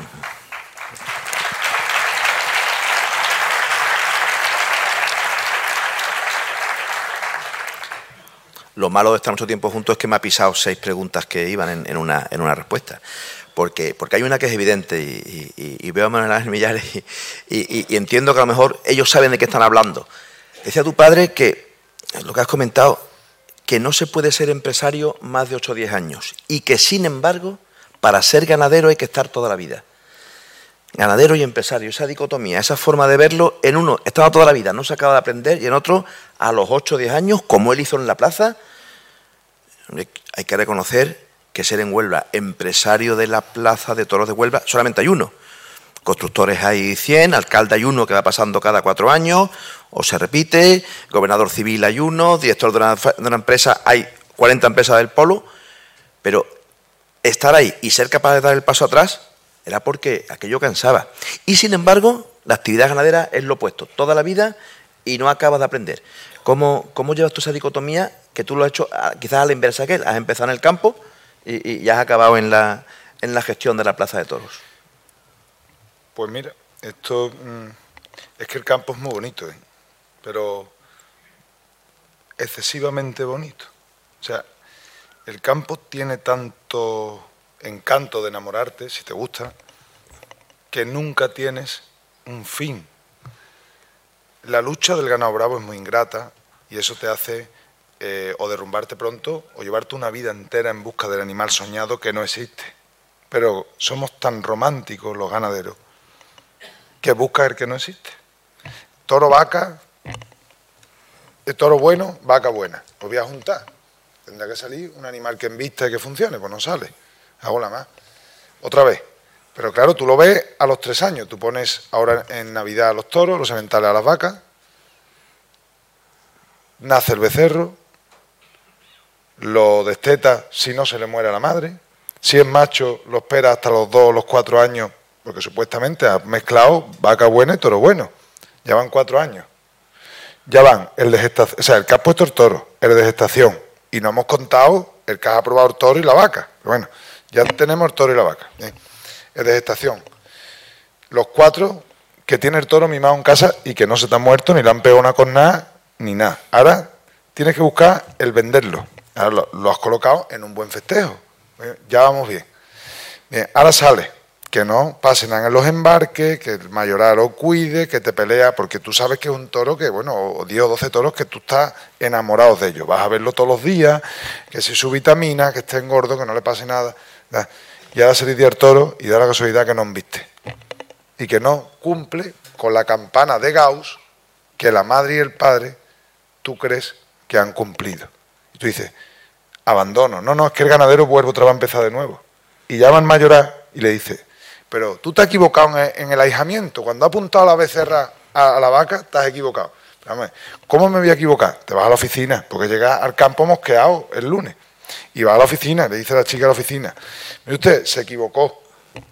Lo malo de estar mucho tiempo juntos es que me ha pisado 6 preguntas que iban en una respuesta. Porque hay una que es evidente, y veo a Manuel Ángel Millares y entiendo que a lo mejor ellos saben de qué están hablando. Decía tu padre que, lo que has comentado, que no se puede ser empresario más de 8 o 10 años, y que sin embargo, para ser ganadero hay que estar toda la vida. Ganadero y empresario, esa dicotomía, esa forma de verlo, en uno estaba toda la vida, no se acaba de aprender, y en otro a los 8 o 10 años, como él hizo en la plaza. Hay que reconocer que ser en Huelva empresario de la Plaza de Toros de Huelva solamente hay uno. Constructores hay 100, alcalde hay uno que va pasando cada 4 años, o se repite, gobernador civil hay uno, director de una empresa, hay 40 empresas del polo, pero estar ahí y ser capaz de dar el paso atrás era porque aquello cansaba. Y sin embargo, la actividad ganadera es lo opuesto, toda la vida, y no acabas de aprender. ¿Cómo llevas tú esa dicotomía, que tú lo has hecho quizás a la inversa que él? Has empezado en el campo y ya has acabado en la gestión de la Plaza de Toros. Pues mira, esto es que el campo es muy bonito, pero excesivamente bonito. O sea, el campo tiene tanto encanto de enamorarte, si te gusta, que nunca tienes un fin. La lucha del ganado bravo es muy ingrata, y eso te hace o derrumbarte pronto o llevarte una vida entera en busca del animal soñado que no existe. Pero somos tan románticos los ganaderos que busca el que no existe. Toro, vaca, toro bueno, vaca buena. Pues voy a juntar. Tendrá que salir un animal que embista y que funcione, pues no sale. Hago la más. Otra vez. Pero claro, tú lo ves a los 3 años. Tú pones ahora en Navidad a los toros, los sementales a las vacas. Nace el becerro. Lo desteta si no se le muere a la madre. Si es macho, lo espera hasta los 2 o los 4 años, porque supuestamente ha mezclado vaca buena y toro bueno. Ya van 4 años. Ya van el de gestación, o sea, el que ha puesto el toro, el de gestación, y no hemos contado el que ha aprobado el toro y la vaca. Pero bueno, ya tenemos el toro y la vaca. El de gestación. Los 4 que tiene el toro mimado en casa y que no se te ha muerto, ni le han pegado una cornada, ni nada. Ahora tienes que buscar el venderlo. Ahora lo has colocado en un buen festejo. Ya vamos bien. Bien, ahora sale. Que no pasen en los embarques, que el mayoral lo cuide, que te pelea, porque tú sabes que es un toro que, bueno, o 10 o 12 toros que tú estás enamorado de ellos. Vas a verlo todos los días, que si su vitamina, que esté engordo, que no le pase nada. Y ahora se lidia el toro y da la casualidad que no embiste. Y que no cumple con la campana de Gauss que la madre y el padre tú crees que han cumplido. Y tú dices, abandono. No, es que el ganadero vuelve otra vez a empezar de nuevo. Y llama al mayoral y le dice, pero tú te has equivocado en el ahijamiento. Cuando has apuntado la becerra a la vaca, te has equivocado. ¿Cómo me voy a equivocar? Te vas a la oficina, porque llegas al campo mosqueado el lunes. Y vas a la oficina, le dice la chica a la oficina, mire usted, se equivocó.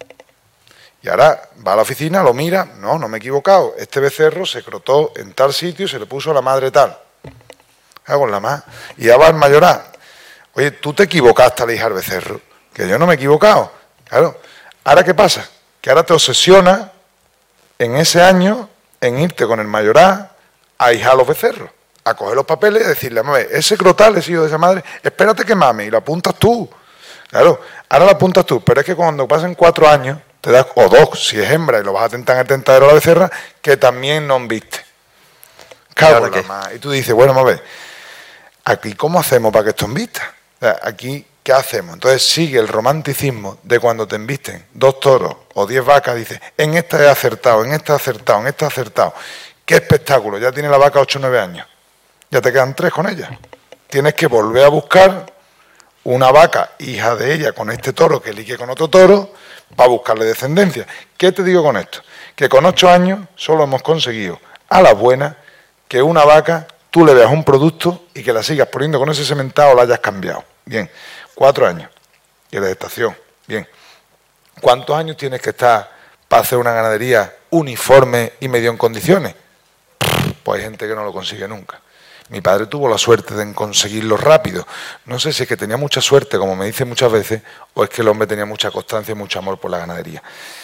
Y ahora va a la oficina, lo mira, no me he equivocado. Este becerro se crotó en tal sitio y se le puso a la madre tal. Con la más. Y ya va al mayoral. Oye, tú te equivocaste al hijar becerro, que yo no me he equivocado. Claro. ¿Ahora qué pasa? Que ahora te obsesiona en ese año en irte con el mayoral a hijar los becerros, a coger los papeles y decirle, a ver, ese crotal es hijo de esa madre, espérate que mame, y lo apuntas tú. Claro, ahora lo apuntas tú, pero es que cuando pasen 4 años, te das, o 2, si es hembra, y lo vas a tentar en el tentadero a la becerra, que también no viste. Cago en la más. Y tú dices, bueno, vamos a ver, aquí ¿cómo hacemos para que esto envista? O sea, aquí, ¿qué hacemos? Entonces sigue el romanticismo de cuando te embisten 2 toros o 10 vacas, dices, en esta he acertado, en esta he acertado, en esta he acertado. ¡Qué espectáculo! Ya tiene la vaca 8 o 9 años. Ya te quedan 3 con ella. Tienes que volver a buscar una vaca hija de ella con este toro que ligue con otro toro para buscarle descendencia. ¿Qué te digo con esto? Que con 8 años solo hemos conseguido a la buena que una vaca tú le veas un producto y que la sigas poniendo con ese sementado o la hayas cambiado. Bien, 4 años. Y la gestación. Bien. ¿Cuántos años tienes que estar para hacer una ganadería uniforme y medio en condiciones? Pues hay gente que no lo consigue nunca. Mi padre tuvo la suerte de conseguirlo rápido. No sé si es que tenía mucha suerte, como me dicen muchas veces, o es que el hombre tenía mucha constancia y mucho amor por la ganadería.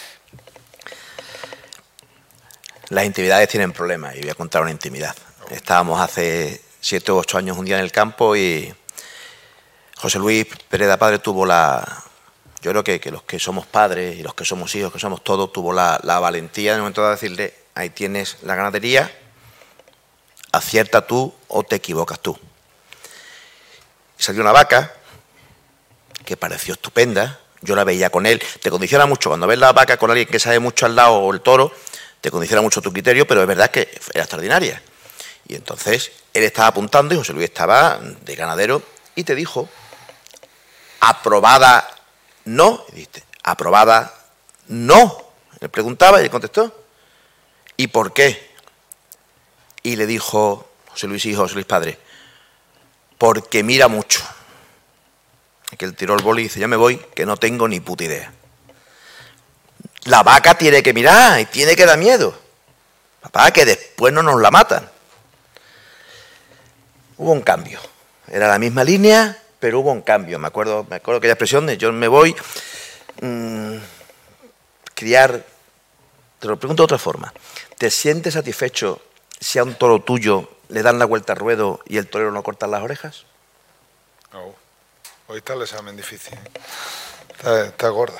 Las intimidades tienen problemas, y voy a contar una intimidad. Estábamos hace 7 u 8 años un día en el campo y José Luis Pereda padre tuvo yo creo que los que somos padres y los que somos hijos, que somos todos, tuvo la valentía en el momento de decirle, ahí tienes la ganadería, acierta tú o te equivocas tú. Y salió una vaca que pareció estupenda, yo la veía con él, te condiciona mucho, cuando ves la vaca con alguien que sabe mucho al lado o el toro, te condiciona mucho tu criterio, pero es verdad que era extraordinaria. Y entonces él estaba apuntando y José Luis estaba de ganadero y te dijo, aprobada no, y dijiste, aprobada no. Le preguntaba y él contestó, ¿y por qué? Y le dijo José Luis hijo, José Luis padre, porque mira mucho. Y que él tiró el boli y dice, ya me voy, que no tengo ni puta idea. La vaca tiene que mirar y tiene que dar miedo. Papá, que después no nos la matan. Hubo un cambio. Era la misma línea, pero hubo un cambio. Me acuerdo aquella expresión de yo me voy criar. Te lo pregunto de otra forma. ¿Te sientes satisfecho si a un toro tuyo le dan la vuelta al ruedo y el torero no corta las orejas? No. Hoy está el examen difícil. Está gorda.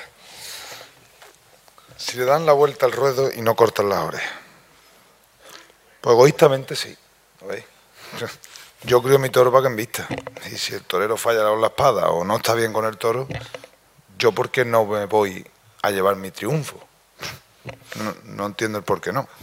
Si le dan la vuelta al ruedo y no cortan las orejas. Pues egoístamente sí. ¿Veis? Yo crío mi toro para que embista. Y si el torero falla con la espada o no está bien con el toro, ¿yo por qué no me voy a llevar mi triunfo? No entiendo el por qué no.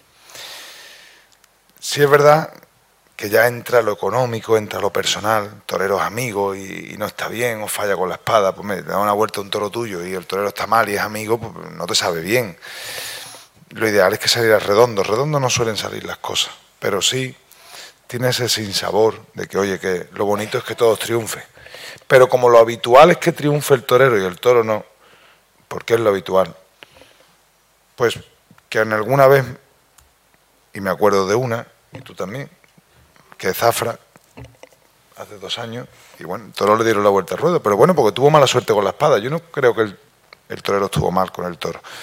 Sí es verdad que ya entra lo económico, entra lo personal, toreros amigos y no está bien o falla con la espada, pues me da una vuelta a un toro tuyo y el torero está mal y es amigo, pues no te sabe bien. Lo ideal es que saliera redondo. Redondo no suelen salir las cosas, pero sí tiene ese sinsabor de que, oye, que lo bonito es que todos triunfen. Pero como lo habitual es que triunfe el torero y el toro no, ¿por qué es lo habitual? Pues que en alguna vez, y me acuerdo de una, y tú también, que Zafra, hace 2 años, y bueno, el toro le dieron la vuelta al ruedo, pero bueno, porque tuvo mala suerte con la espada. Yo no creo que el torero estuvo mal con el toro.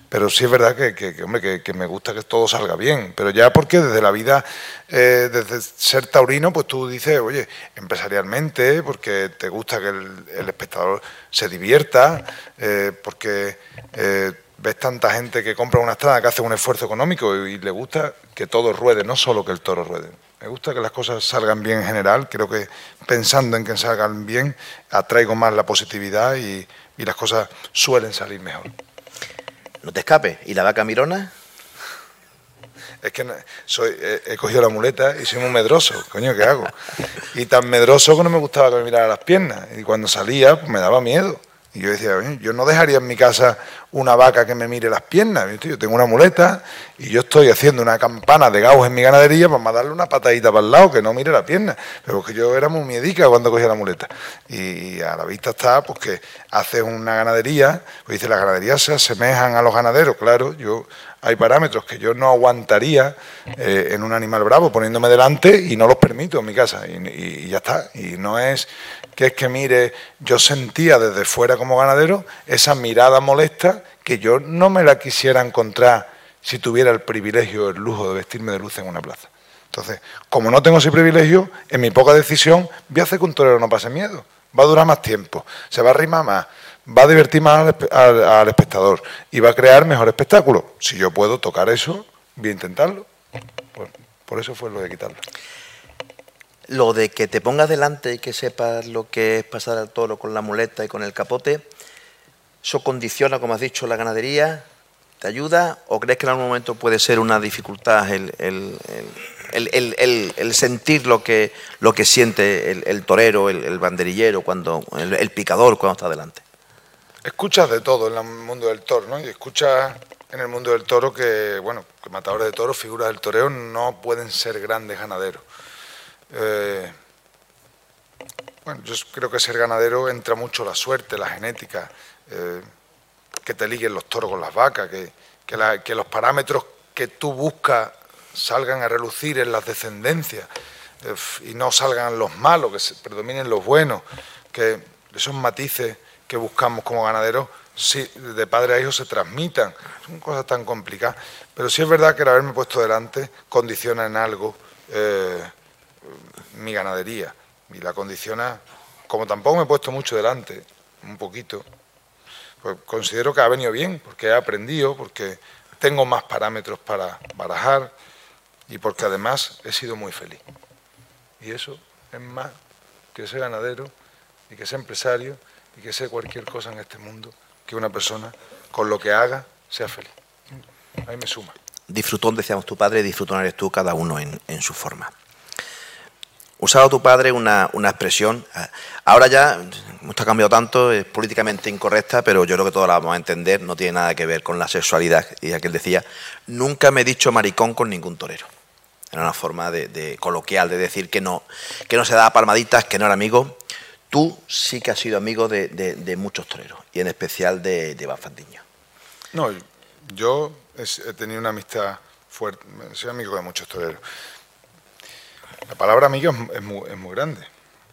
Pero sí es verdad que me gusta que todo salga bien. Pero ya porque desde la vida, desde ser taurino, pues tú dices, oye, empresarialmente, porque te gusta que el espectador se divierta, porque ves tanta gente que compra una estrada, que hace un esfuerzo económico y le gusta que todo ruede, no solo que el toro ruede. Me gusta que las cosas salgan bien en general. Creo que pensando en que salgan bien, atraigo más la positividad y las cosas suelen salir mejor. No te escapes. ¿Y la vaca mirona? Es que he cogido la muleta y soy muy medroso, coño, ¿qué hago? Y tan medroso que no me gustaba que me mirara las piernas. Y cuando salía, pues me daba miedo. Y yo decía, yo no dejaría en mi casa una vaca que me mire las piernas. Yo tengo una muleta y yo estoy haciendo una campana de gaus en mi ganadería para darle una patadita para el lado, que no mire la pierna. Pero que yo era muy miedica cuando cogía la muleta. Y a la vista está, pues que haces una ganadería, pues dice, las ganaderías se asemejan a los ganaderos. Claro, hay parámetros que yo no aguantaría en un animal bravo poniéndome delante y no los permito en mi casa. Y ya está. Y no es que mire, yo sentía desde fuera como ganadero esa mirada molesta que yo no me la quisiera encontrar si tuviera el privilegio, el lujo de vestirme de luz en una plaza. Entonces, como no tengo ese privilegio, en mi poca decisión voy a hacer que un torero no pase miedo. Va a durar más tiempo, se va a arrimar más, va a divertir más al espectador y va a crear mejor espectáculo. Si yo puedo tocar eso, voy a intentarlo. Por eso fue lo de quitarlo. Lo de que te pongas delante y que sepas lo que es pasar al toro con la muleta y con el capote, ¿eso condiciona, como has dicho, la ganadería? ¿Te ayuda? ¿O crees que en algún momento puede ser una dificultad el sentir lo que siente el torero, el banderillero, el picador cuando está delante? Escuchas de todo en el mundo del toro, ¿no? Y escuchas en el mundo del toro que matadores de toros, figuras del toreo, no pueden ser grandes ganaderos. Yo creo que ser ganadero entra mucho la suerte, la genética, que te liguen los toros con las vacas, que los parámetros que tú buscas salgan a relucir en las descendencias y no salgan los malos, que predominen los buenos, que esos matices que buscamos como ganaderos sí, de padre a hijo se transmitan. Son cosas tan complicadas, pero sí es verdad que el haberme puesto delante condiciona en algo mi ganadería y la condiciona, como tampoco me he puesto mucho delante, un poquito, pues considero que ha venido bien, porque he aprendido, porque tengo más parámetros para barajar y porque además he sido muy feliz. Y eso es más que ser ganadero y que ser empresario y que ser cualquier cosa en este mundo, que una persona con lo que haga sea feliz. Ahí me suma. Disfrutón, decíamos tu padre, disfrutón eres tú, cada uno en su forma. Usaba tu padre una expresión, ahora ya, esto ha cambiado tanto, es políticamente incorrecta, pero yo creo que todos la vamos a entender, no tiene nada que ver con la sexualidad, y aquel decía, nunca me he dicho maricón con ningún torero. Era una forma de coloquial, de decir que no se daba palmaditas, que no era amigo. Tú sí que has sido amigo de muchos toreros, y en especial de Iván Fandiño. No, yo he tenido una amistad fuerte, soy amigo de muchos toreros. La palabra amigo es muy grande.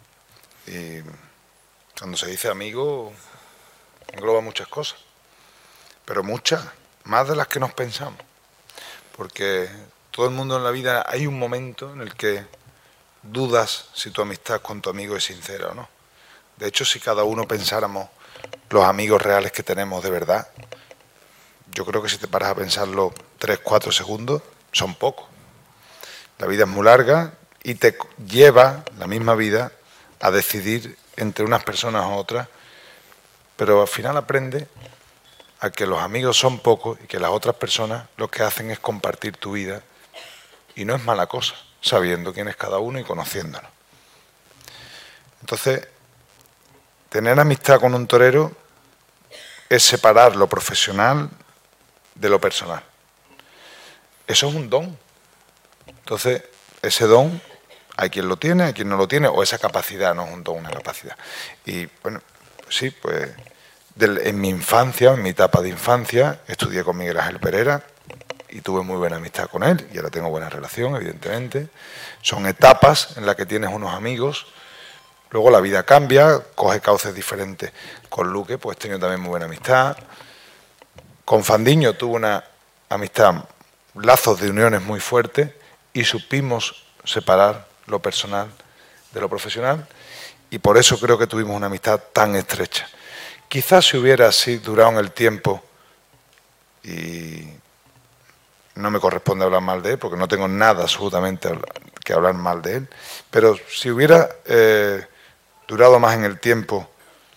Y cuando se dice amigo, engloba muchas cosas. Pero muchas, más de las que nos pensamos. Porque todo el mundo en la vida, hay un momento en el que dudas si tu amistad con tu amigo es sincera o no. De hecho, si cada uno pensáramos los amigos reales que tenemos de verdad, yo creo que si te paras a pensarlo 3-4 segundos, son pocos. La vida es muy larga y te lleva la misma vida a decidir entre unas personas u otras, pero al final aprende a que los amigos son pocos y que las otras personas lo que hacen es compartir tu vida, y no es mala cosa, sabiendo quién es cada uno y conociéndonos. Entonces, tener amistad con un torero es separar lo profesional de lo personal. Eso es un don. Entonces, ese don hay quien lo tiene, hay quien no lo tiene, o esa capacidad, no es un don, una capacidad. Y bueno, sí, pues en mi infancia, en mi etapa de infancia, estudié con Miguel Ángel Pereira y tuve muy buena amistad con él, y ahora tengo buena relación, evidentemente. Son etapas en las que tienes unos amigos, luego la vida cambia, coge cauces diferentes. Con Luque pues he tenido también muy buena amistad. Con Fandiño tuve una amistad, lazos de uniones muy fuertes y supimos separar lo personal de lo profesional y por eso creo que tuvimos una amistad tan estrecha. Quizás si hubiera así durado en el tiempo, y no me corresponde hablar mal de él porque no tengo nada absolutamente que hablar mal de él, pero si hubiera durado más en el tiempo,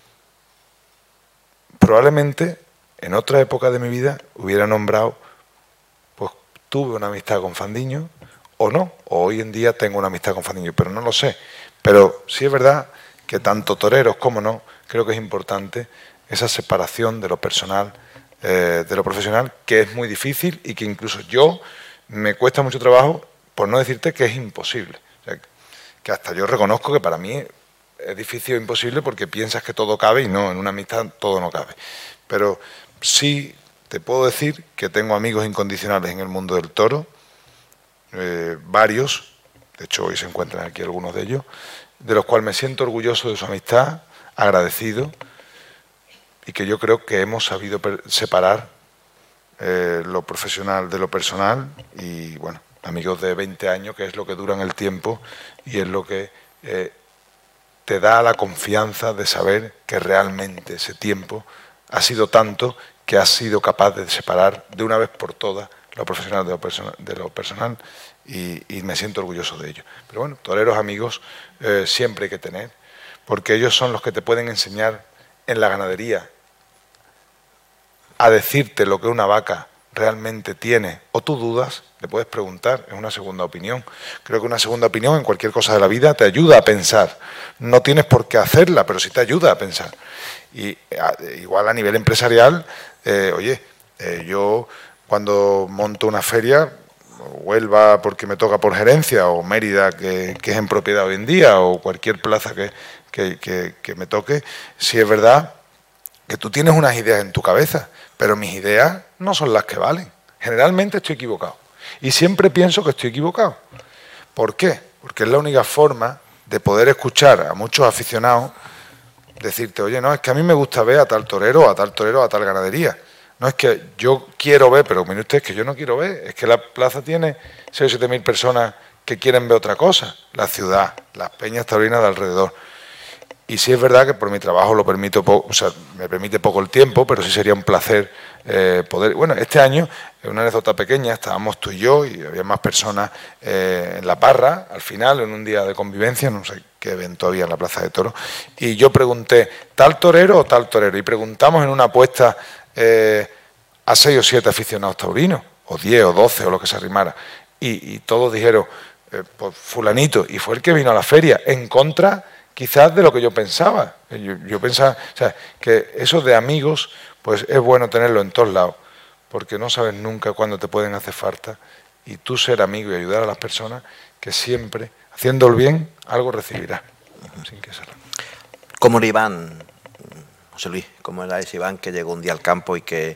probablemente en otra época de mi vida hubiera nombrado, pues tuve una amistad con Fandiño o no, o hoy en día tengo una amistad con Fandiño, pero no lo sé. Pero sí es verdad que tanto toreros como no, creo que es importante esa separación de lo personal, de lo profesional, que es muy difícil y que incluso yo me cuesta mucho trabajo, por no decirte que es imposible. O sea, que hasta yo reconozco que para mí es difícil o imposible porque piensas que todo cabe y no, en una amistad todo no cabe. Pero sí te puedo decir que tengo amigos incondicionales en el mundo del toro, varios, de hecho hoy se encuentran aquí algunos de ellos, de los cuales me siento orgulloso de su amistad, agradecido, y que yo creo que hemos sabido separar lo profesional de lo personal y, bueno, amigos de 20 años, que es lo que dura en el tiempo y es lo que te da la confianza de saber que realmente ese tiempo ha sido tanto que has sido capaz de separar de una vez por todas lo profesional de lo personal y me siento orgulloso de ello. Pero bueno, toreros amigos siempre hay que tener, porque ellos son los que te pueden enseñar en la ganadería a decirte lo que una vaca realmente tiene, o tú dudas, le puedes preguntar, es una segunda opinión. Creo que una segunda opinión en cualquier cosa de la vida te ayuda a pensar. No tienes por qué hacerla, pero sí te ayuda a pensar. Y igual a nivel empresarial, yo cuando monto una feria, Huelva porque me toca por gerencia, o Mérida que es en propiedad hoy en día, o cualquier plaza que me toque, sí es verdad que tú tienes unas ideas en tu cabeza, pero mis ideas no son las que valen. Generalmente estoy equivocado. Y siempre pienso que estoy equivocado. ¿Por qué? Porque es la única forma de poder escuchar a muchos aficionados decirte, oye, no, es que a mí me gusta ver a tal torero, a tal torero, a tal ganadería. No es que yo quiero ver, pero mire usted, es que yo no quiero ver. Es que la plaza tiene 6 o 7 mil personas que quieren ver otra cosa. La ciudad, las peñas taurinas de alrededor. Y sí es verdad que por mi trabajo lo permito poco, o sea, me permite poco el tiempo, pero sí sería un placer poder... Bueno, este año, en una anécdota pequeña, estábamos tú y yo, y había más personas en la parra, al final, en un día de convivencia, no sé qué evento había en la Plaza de Toros, y yo pregunté, ¿tal torero o tal torero? Y preguntamos en una apuesta a 6 o 7 aficionados taurinos, o 10 o 12 o lo que se arrimara, y todos dijeron, pues fulanito, y fue el que vino a la feria, en contra quizás de lo que yo pensaba. Yo pensaba, o sea, que eso de amigos, pues es bueno tenerlo en todos lados, porque no sabes nunca cuándo te pueden hacer falta, y tú ser amigo y ayudar a las personas, que siempre, haciendo el bien, algo recibirás, sin que serlo. ¿Cómo era Iván, José Luis? ¿Cómo era ese Iván que llegó un día al campo y que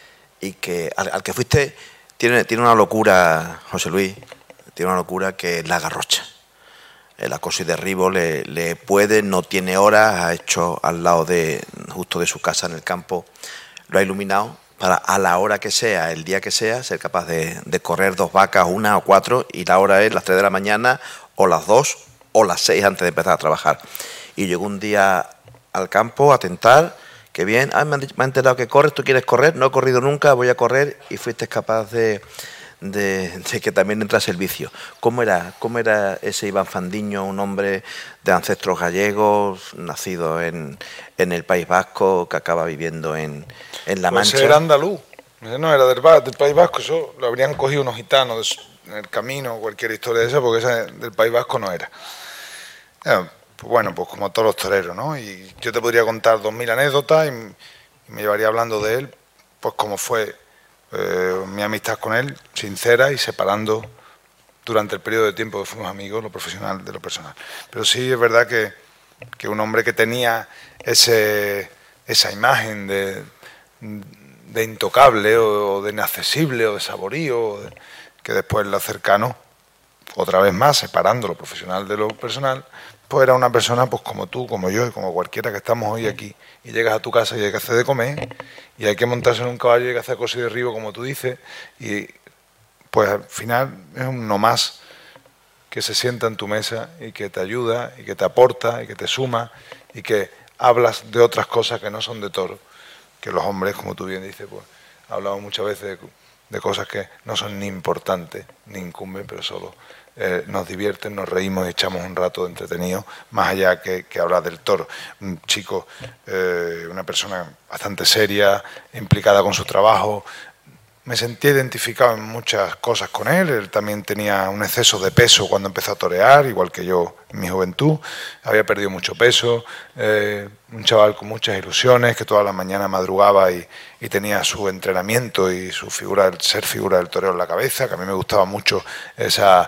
al que fuiste, tiene una locura, José Luis, tiene una locura que es la garrocha? El acoso y derribo le puede, no tiene horas, ha hecho al lado justo de su casa en el campo, lo ha iluminado para a la hora que sea, el día que sea, ser capaz de correr 2 vacas, 1 o 4, y la hora es las 3 de la mañana, o las 2, o las 6 antes de empezar a trabajar. Y llegó un día al campo a tentar, que bien, me han enterado que corres, ¿tú quieres correr? No he corrido nunca, voy a correr, y fuiste capaz de que también entrase el vicio. ¿Cómo era ese Iván Fandiño, un hombre de ancestros gallegos, nacido en el País Vasco, que acaba viviendo en La Mancha? Pues era andaluz, no era del País Vasco, eso lo habrían cogido unos gitanos en el camino o cualquier historia de esa, porque esa del País Vasco no era. Bueno, pues como todos los toreros, ¿no? Y yo te podría contar 2000 anécdotas y me llevaría hablando de él, pues como fue mi amistad con él, sincera y separando durante el periodo de tiempo que fuimos amigos, lo profesional de lo personal. Pero sí es verdad que un hombre que tenía esa imagen de intocable o de inaccesible o de saborío, que después lo cercano, otra vez más, separando lo profesional de lo personal, pues era una persona pues como tú, como yo y como cualquiera que estamos hoy aquí. Y llegas a tu casa y hay que hacer de comer, y hay que montarse en un caballo y hay que hacer cosas de derribo, como tú dices, y pues al final es uno más que se sienta en tu mesa y que te ayuda y que te aporta y que te suma y que hablas de otras cosas que no son de toro, que los hombres, como tú bien dices, pues hablamos muchas veces de cosas que no son ni importantes ni incumben, pero solo nos divierten, nos reímos y echamos un rato entretenido, más allá que hablar del toro. Un chico, una persona bastante seria, implicada con su trabajo. Me sentí identificado en muchas cosas con él. Él también tenía un exceso de peso cuando empezó a torear, igual que yo en mi juventud. Había perdido mucho peso, un chaval con muchas ilusiones, que toda la mañana madrugaba y tenía su entrenamiento y su figura, ser figura del toreo en la cabeza, que a mí me gustaba mucho esas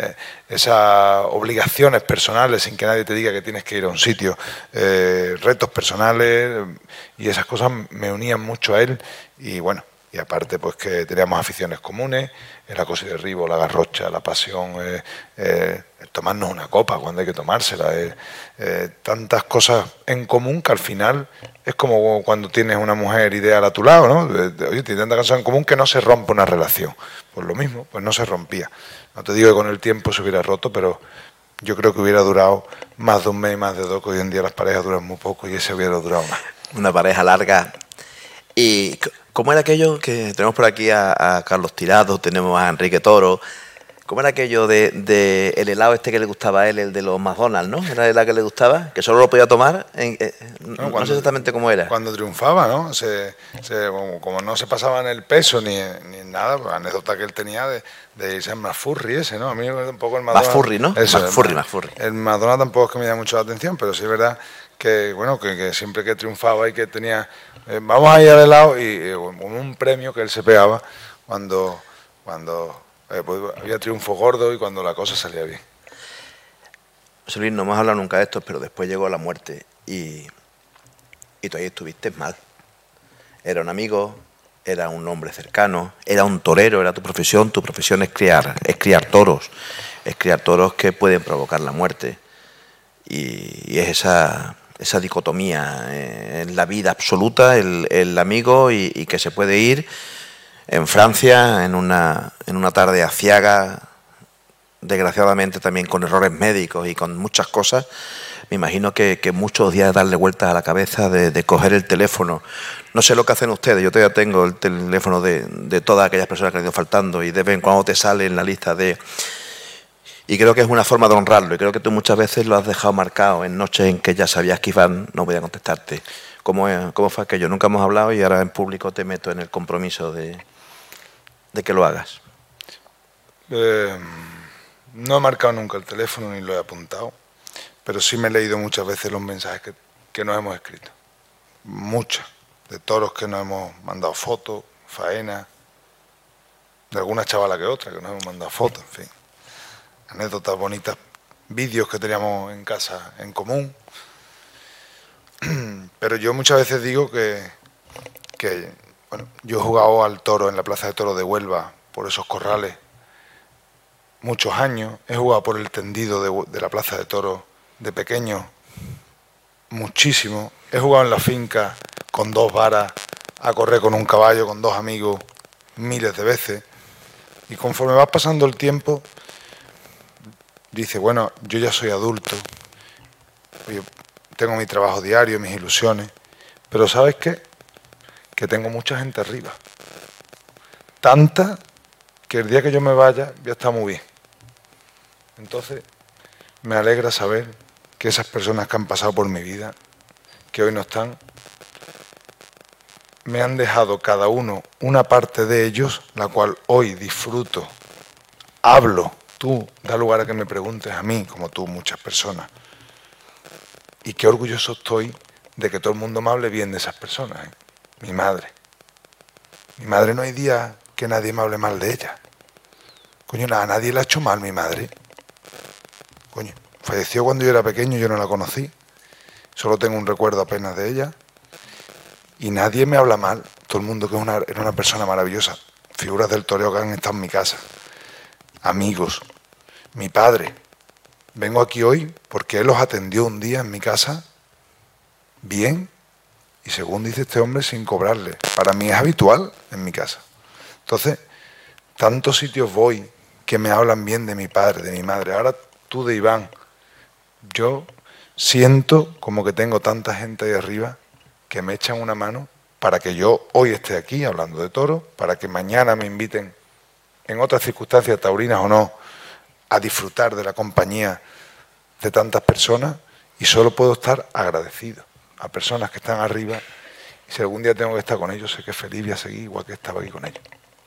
obligaciones personales sin que nadie te diga que tienes que ir a un sitio, retos personales, y esas cosas me unían mucho a él. Y bueno, y aparte pues que teníamos aficiones comunes, la cosa de derribo, la garrocha, la pasión, tomarnos una copa cuando hay que tomársela, tantas cosas en común que al final es como cuando tienes una mujer ideal a tu lado, ¿no? Oye, tienes tantas cosas en común que no se rompe una relación. Pues lo mismo, pues no se rompía. No te digo que con el tiempo se hubiera roto, pero yo creo que hubiera durado más de un mes, más de dos, que hoy en día las parejas duran muy poco y ese hubiera durado más. Una pareja larga. ¿Y cómo era aquello que tenemos por aquí a Carlos Tirado, tenemos a Enrique Toro? ¿Cómo era aquello de el helado este que le gustaba a él, el de los McDonald's, ¿no? ¿Era el helado que le gustaba? ¿Que solo lo podía tomar? No sé exactamente cómo era. Cuando triunfaba, ¿no? Como no se pasaba en el peso ni nada, pues, la anécdota que él tenía de irse en McFurry ese, ¿no? A mí un poco el McDonald's... McFurry, ¿no? Eso, McFurry. El McDonald's tampoco es que me llame mucho la atención, pero sí es verdad que, bueno, que siempre que triunfaba y que tenía... vamos a ir al helado y un premio que él se pegaba cuando pues había triunfo gordo y cuando la cosa salía bien. José Luis, no hemos hablado nunca de esto, pero después llegó la muerte y tú ahí estuviste mal. Era un amigo, era un hombre cercano, era un torero, era tu profesión es criar toros que pueden provocar la muerte. Y es esa dicotomía en la vida absoluta, el amigo y que se puede ir. En Francia, en una tarde aciaga, desgraciadamente también con errores médicos y con muchas cosas, me imagino que muchos días de darle vueltas a la cabeza, de coger el teléfono. No sé lo que hacen ustedes, yo todavía tengo el teléfono de todas aquellas personas que han ido faltando y de vez en cuando te sale en la lista de... Y creo que es una forma de honrarlo, y creo que tú muchas veces lo has dejado marcado en noches en que ya sabías que Iván no podía contestarte. ¿Cómo fue aquello? Nunca hemos hablado y ahora en público te meto en el compromiso de que lo hagas. No he marcado nunca el teléfono ni lo he apuntado, pero sí me he leído muchas veces los mensajes que nos hemos escrito. Muchas, de toros que nos hemos mandado fotos, faenas, de alguna chavala que otra que nos hemos mandado fotos, en fin. Anécdotas bonitas, vídeos que teníamos en casa en común. Pero yo muchas veces digo que bueno, yo he jugado al toro en la Plaza de Toros de Huelva, por esos corrales, muchos años. He jugado por el tendido de la Plaza de Toros de pequeño, muchísimo. He jugado en la finca con 2 varas, a correr con un caballo, con 2 amigos, miles de veces. Y conforme va pasando el tiempo, dice, bueno, yo ya soy adulto, yo tengo mi trabajo diario, mis ilusiones, pero ¿sabes qué? Que tengo mucha gente arriba. Tanta que el día que yo me vaya ya está muy bien. Entonces, me alegra saber que esas personas que han pasado por mi vida, que hoy no están, me han dejado cada uno una parte de ellos, la cual hoy disfruto, hablo. Tú da lugar a que me preguntes a mí, como tú, muchas personas. Y qué orgulloso estoy de que todo el mundo me hable bien de esas personas, ¿eh? Mi madre. Mi madre no hay día que nadie me hable mal de ella. Coño, a nadie le ha hecho mal mi madre. Coño, falleció cuando yo era pequeño, yo no la conocí. Solo tengo un recuerdo apenas de ella. Y nadie me habla mal. Todo el mundo que era una persona maravillosa. Figuras del toreo que han estado en mi casa. Amigos. Mi padre. vengo aquí hoy porque él los atendió un día en mi casa bien y, según dice este hombre, sin cobrarle. Para mí es habitual en mi casa. Entonces, tantos sitios voy que me hablan bien de mi padre, de mi madre. Ahora tú de Iván. Yo siento como que tengo tanta gente ahí arriba que me echan una mano para que yo hoy esté aquí hablando de toros, para que mañana me inviten, en otras circunstancias taurinas o no, a disfrutar de la compañía de tantas personas, y solo puedo estar agradecido a personas que están arriba, y si algún día tengo que estar con ellos, sé que feliz voy a seguir igual que estaba aquí con ellos.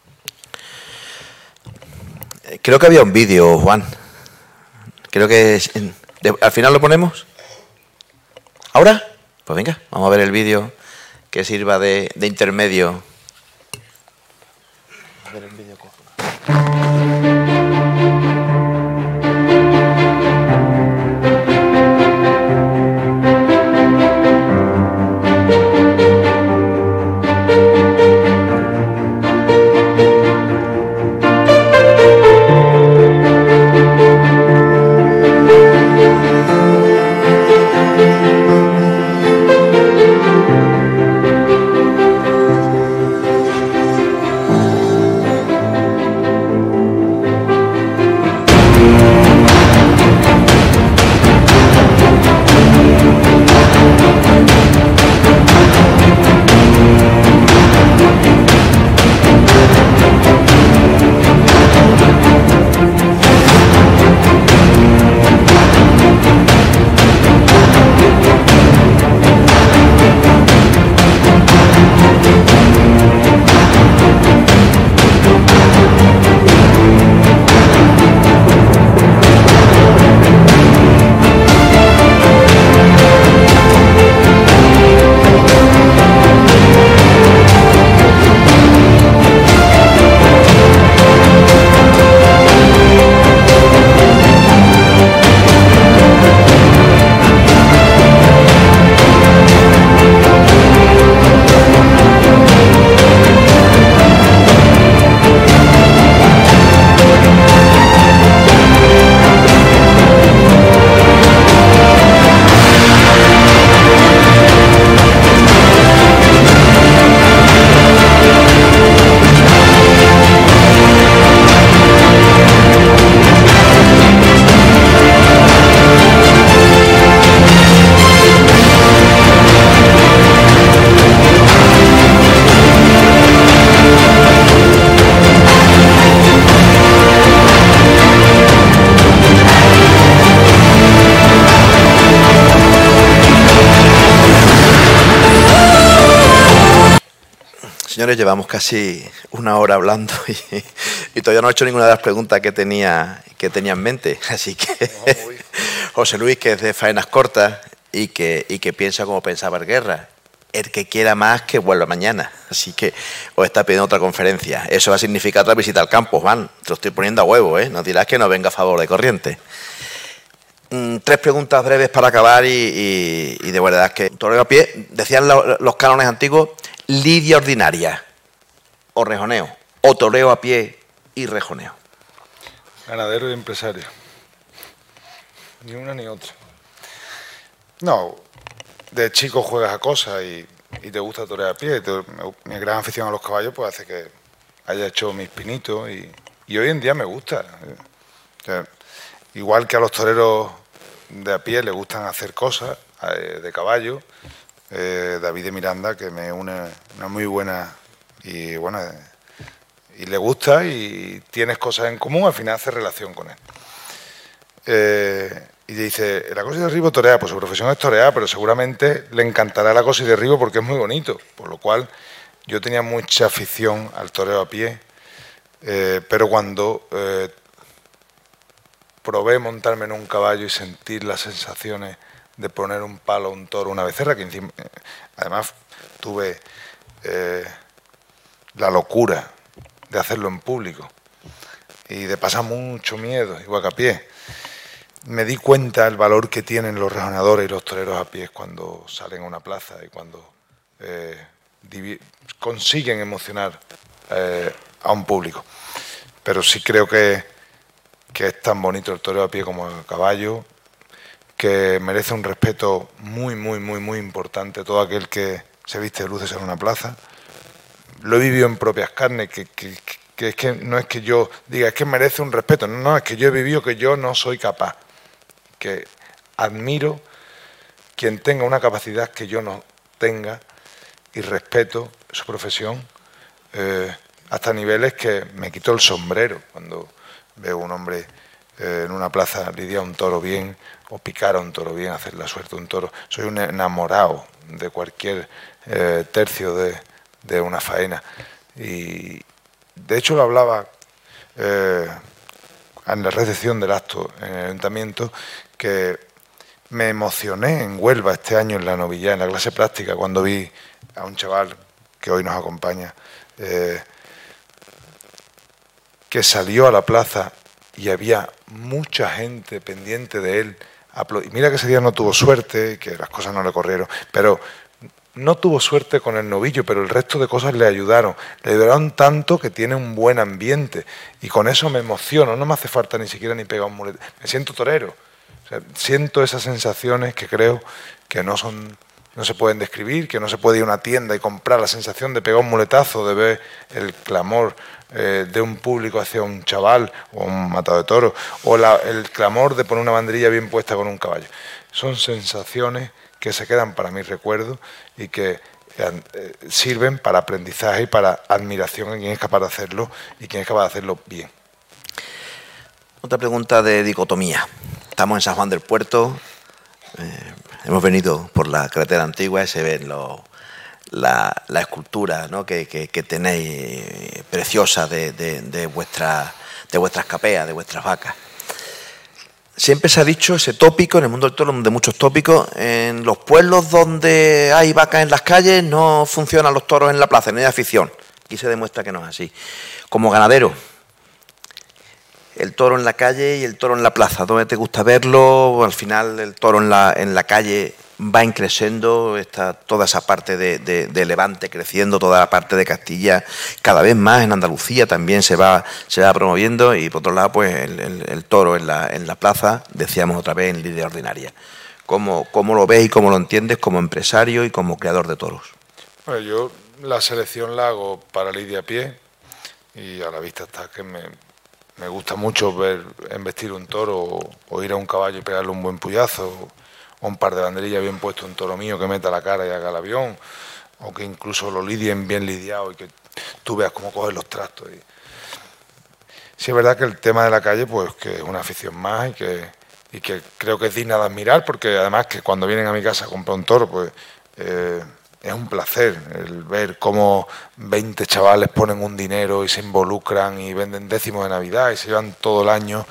Creo que había un vídeo, Juan. Creo que al final lo ponemos. ¿Ahora? Pues venga, vamos a ver el vídeo que sirva de intermedio. A ver el vídeo. Señores, llevamos casi una hora hablando y todavía no he hecho ninguna de las preguntas que tenía en mente. Así que José Luis, que es de faenas cortas y que piensa como pensaba el Guerra, el que quiera más que vuelva mañana. Así que os está pidiendo otra conferencia. Eso va a significar otra visita al campo, Juan. Te lo estoy poniendo a huevo, ¿eh? No dirás que no venga a favor de corriente. 3 preguntas breves para acabar y de verdad que toreo a pie, decían los cánones antiguos, lidia ordinaria o rejoneo, o toreo a pie y rejoneo. Ganadero y empresario. Ni una ni otra. No, de chico juegas a cosas y te gusta torear a pie. Mi gran afición a los caballos pues hace que haya hecho mis pinitos y hoy en día me gusta. O sea, igual que a los toreros de a pie les gustan hacer cosas de caballo, David de Miranda, que me une una muy buena y bueno, y le gusta y tienes cosas en común, al final haces relación con él. Y dice, la cosa y derribo torea, pues su profesión es torear, pero seguramente le encantará la cosa y derribo porque es muy bonito, por lo cual yo tenía mucha afición al toreo a pie, pero cuando probé montarme en un caballo y sentir las sensaciones de poner un palo a un toro, una becerra, que encima, además tuve la locura de hacerlo en público y de pasar mucho miedo, igual que a pie. Me di cuenta del valor que tienen los rejoneadores y los toreros a pie cuando salen a una plaza y cuando consiguen emocionar a un público. Pero sí creo que que es tan bonito el toreo a pie como el caballo, que merece un respeto muy, muy, muy, muy importante todo aquel que se viste de luces en una plaza. Lo he vivido en propias carnes, que es que no es que yo diga, es que merece un respeto, no, es que yo he vivido que yo no soy capaz, que admiro quien tenga una capacidad que yo no tenga y respeto su profesión hasta niveles que me quito el sombrero cuando veo a un hombre en una plaza lidiar un toro bien o picar a un toro bien, hacer la suerte a un toro. Soy un enamorado de cualquier tercio de una faena. Y de hecho lo hablaba en la recepción del acto en el ayuntamiento, que me emocioné en Huelva este año en la novillada, en la clase práctica, cuando vi a un chaval que hoy nos acompaña, que salió a la plaza y había mucha gente pendiente de él. Y mira que ese día no tuvo suerte, que las cosas no le corrieron, pero no tuvo suerte con el novillo, pero el resto de cosas le ayudaron. Le ayudaron tanto que tiene un buen ambiente. Y con eso me emociono, no me hace falta ni siquiera ni pegar un mulete. Me siento torero. O sea, siento esas sensaciones que creo que no se pueden describir, que no se puede ir a una tienda y comprar. La sensación de pegar un muletazo, de ver el clamor de un público hacia un chaval o un matado de toros, o el clamor de poner una banderilla bien puesta con un caballo. Son sensaciones que se quedan para mi recuerdo y que sirven para aprendizaje y para admiración en quien es capaz de hacerlo y quien es capaz de hacerlo bien. Otra pregunta de dicotomía. Estamos en San Juan del Puerto, hemos venido por la carretera antigua y se ven la escultura, ¿no?, que tenéis preciosa de vuestras capeas, de vuestras vacas. Siempre se ha dicho ese tópico, en el mundo del toro, de muchos tópicos, en los pueblos donde hay vacas en las calles no funcionan los toros en la plaza, no hay afición. Aquí se demuestra que no es así. Como ganadero, el toro en la calle y el toro en la plaza, ¿dónde te gusta verlo? Al final el toro en la calle va increciendo, está toda esa parte de Levante creciendo, toda la parte de Castilla cada vez más, en Andalucía también se va promoviendo, y por otro lado pues el toro en la plaza, decíamos otra vez, en lidia ordinaria. ¿Cómo lo ves y cómo lo entiendes como empresario y como creador de toros? Bueno, yo la selección la hago para lidia a pie, y a la vista está que me gusta mucho ver embestir un toro o ir a un caballo y pegarle un buen puyazo, o un par de banderillas bien puesto, un toro mío que meta la cara y haga el avión, o que incluso lo lidien bien lidiado y que tú veas cómo cogen los trastos. Y sí, es verdad que el tema de la calle, pues que es una afición más y que creo que es digna de admirar, porque además que cuando vienen a mi casa a comprar un toro, pues es un placer el ver cómo 20 chavales ponen un dinero y se involucran y venden décimos de Navidad y se llevan todo el año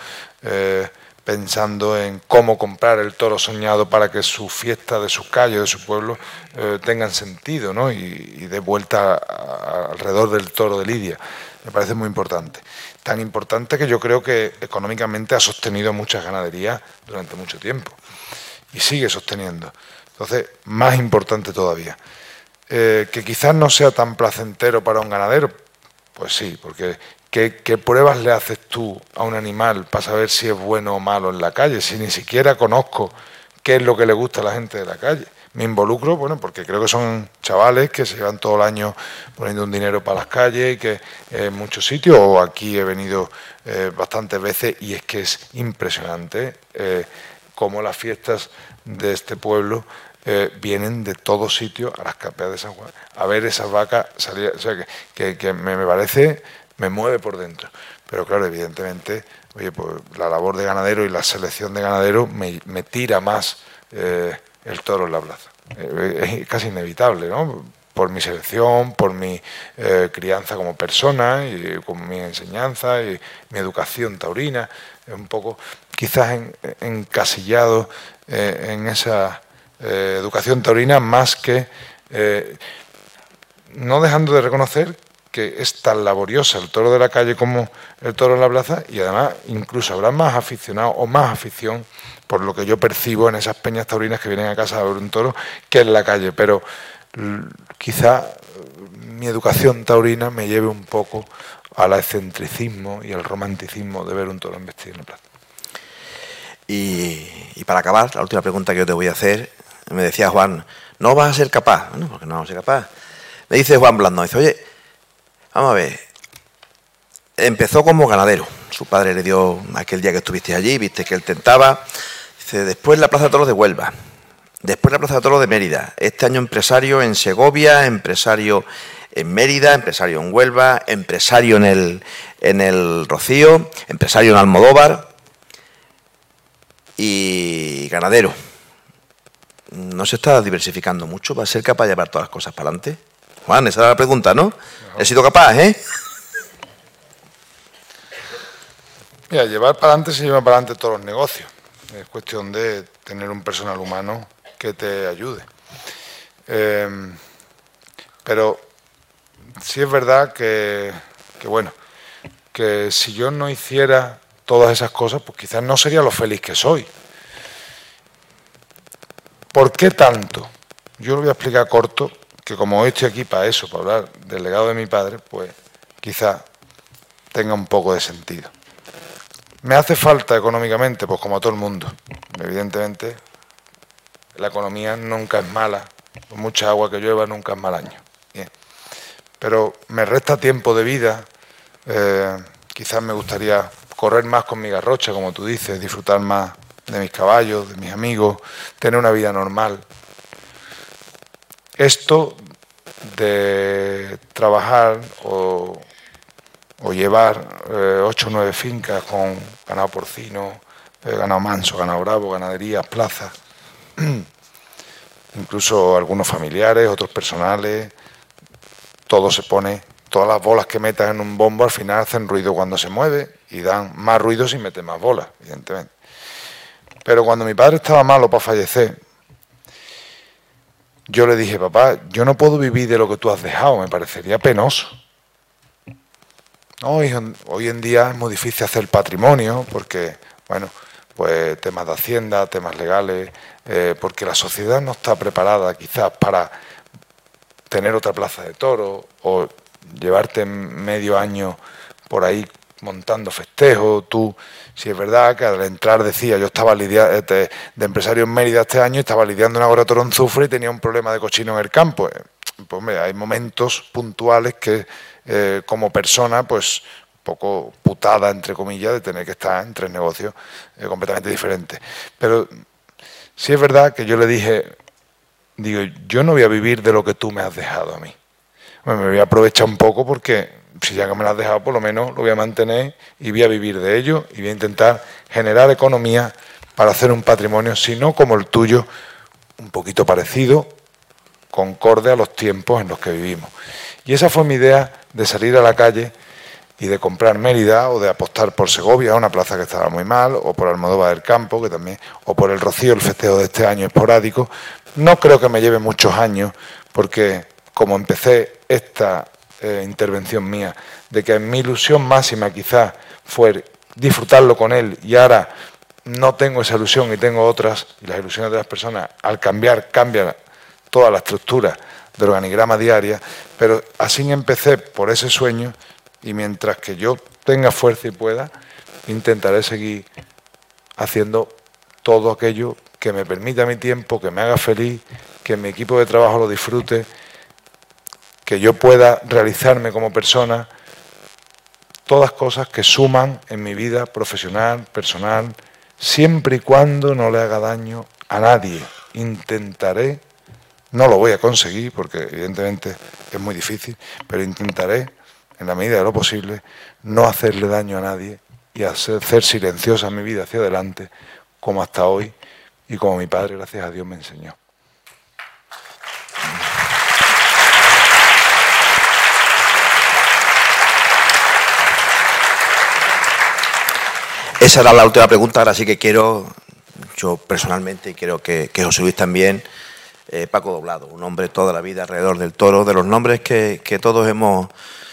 pensando en cómo comprar el toro soñado para que su fiesta de su calle, de su pueblo, tengan sentido, ¿no? Y de vuelta alrededor del toro de lidia. Me parece muy importante. Tan importante que yo creo que económicamente ha sostenido muchas ganaderías durante mucho tiempo y sigue sosteniendo. Entonces, más importante todavía. Que quizás no sea tan placentero para un ganadero, pues sí, porque ¿qué pruebas le haces tú a un animal para saber si es bueno o malo en la calle? Si ni siquiera conozco qué es lo que le gusta a la gente de la calle. Me involucro, bueno, porque creo que son chavales que se llevan todo el año poniendo un dinero para las calles y que en muchos sitios, o aquí he venido bastantes veces, y es que es impresionante cómo las fiestas de este pueblo vienen de todos sitios a las capeas de San Juan a ver esas vacas salir. O sea, que me parece, me mueve por dentro. Pero claro, evidentemente, oye, pues la labor de ganadero y la selección de ganadero me tira más el toro en la plaza. Es casi inevitable, ¿no? Por mi selección, por mi crianza como persona, y con mi enseñanza y mi educación taurina, un poco quizás encasillado en esa educación taurina, más que no dejando de reconocer que es tan laboriosa el toro de la calle como el toro en la plaza, y además incluso habrá más aficionados o más afición, por lo que yo percibo en esas peñas taurinas que vienen a casa a ver un toro, que en la calle. Pero quizá mi educación taurina me lleve un poco al excentricismo y al romanticismo de ver un toro embestido en la plaza. Y para acabar, la última pregunta que yo te voy a hacer, me decía Juan, ¿no vas a ser capaz? Bueno, porque no vamos a ser capaz. Me dice Juan Blando, dice, oye, vamos a ver, empezó como ganadero, su padre le dio aquel día que estuviste allí, viste que él tentaba, dice, después la Plaza de Toros de Huelva, después la Plaza de Toros de Mérida, este año empresario en Segovia, empresario en Mérida, empresario en Huelva, empresario en el Rocío, empresario en Almodóvar y ganadero. ¿No se está diversificando mucho? ¿Va a ser capaz de llevar todas las cosas para adelante? Juan, esa era la pregunta, ¿no? He sido capaz, ¿eh? Mira, llevar para adelante se lleva para adelante todos los negocios. Es cuestión de tener un personal humano que te ayude. Pero sí es verdad que si yo no hiciera todas esas cosas, pues quizás no sería lo feliz que soy. ¿Por qué tanto? Yo lo voy a explicar corto, que como hoy estoy aquí para eso, para hablar del legado de mi padre, pues quizás tenga un poco de sentido. ¿Me hace falta económicamente? Pues como a todo el mundo. Evidentemente, la economía nunca es mala, por mucha agua que llueva nunca es mal año. Bien. Pero me resta tiempo de vida, quizás me gustaría correr más con mi garrocha, como tú dices, disfrutar más de mis caballos, de mis amigos, tener una vida normal. Esto de trabajar o llevar 8 o 9 fincas con ganado porcino, ganado manso, ganado bravo, ganaderías, plazas, incluso algunos familiares, otros personales, todo se pone, todas las bolas que metas en un bombo al final hacen ruido cuando se mueve y dan más ruido si metes más bolas, evidentemente. Pero cuando mi padre estaba malo para fallecer, yo le dije, papá, yo no puedo vivir de lo que tú has dejado, me parecería penoso. No, hoy en día es muy difícil hacer patrimonio porque, bueno, pues temas de hacienda, temas legales, porque la sociedad no está preparada quizás para tener otra plaza de toros o llevarte medio año por ahí montando festejos. Tú, si es verdad que al entrar decía, yo estaba lidiando de empresario en Mérida este año, estaba lidiando una agro-toro en Zufre y tenía un problema de cochino en el campo. Pues hombre, hay momentos puntuales que como persona, pues un poco putada, entre comillas, de tener que estar en 3 negocios completamente diferentes. Pero sí es verdad que yo le dije, digo, yo no voy a vivir de lo que tú me has dejado a mí. Me voy a aprovechar un poco porque si ya que me lo has dejado, por lo menos lo voy a mantener y voy a vivir de ello y voy a intentar generar economía para hacer un patrimonio, si no como el tuyo, un poquito parecido, concorde a los tiempos en los que vivimos. Y esa fue mi idea de salir a la calle y de comprar Mérida o de apostar por Segovia, una plaza que estaba muy mal, o por Almodóvar del Campo, que también, o por el Rocío, el festejo de este año esporádico. No creo que me lleve muchos años, porque como empecé esta intervención mía, de que mi ilusión máxima quizás fue disfrutarlo con él y ahora no tengo esa ilusión y tengo otras, y las ilusiones de las personas al cambian toda la estructura del organigrama diaria, pero así empecé por ese sueño y mientras que yo tenga fuerza y pueda, intentaré seguir haciendo todo aquello que me permita mi tiempo, que me haga feliz, que mi equipo de trabajo lo disfrute, que yo pueda realizarme como persona, todas cosas que suman en mi vida profesional, personal, siempre y cuando no le haga daño a nadie. Intentaré, no lo voy a conseguir porque evidentemente es muy difícil, pero intentaré, en la medida de lo posible, no hacerle daño a nadie y hacer silenciosa mi vida hacia adelante, como hasta hoy y como mi padre, gracias a Dios, me enseñó. Esa era la última pregunta, ahora sí que quiero, yo personalmente, y creo que José Luis también, Paco Doblado, un hombre toda la vida alrededor del toro, de los nombres que todos hemos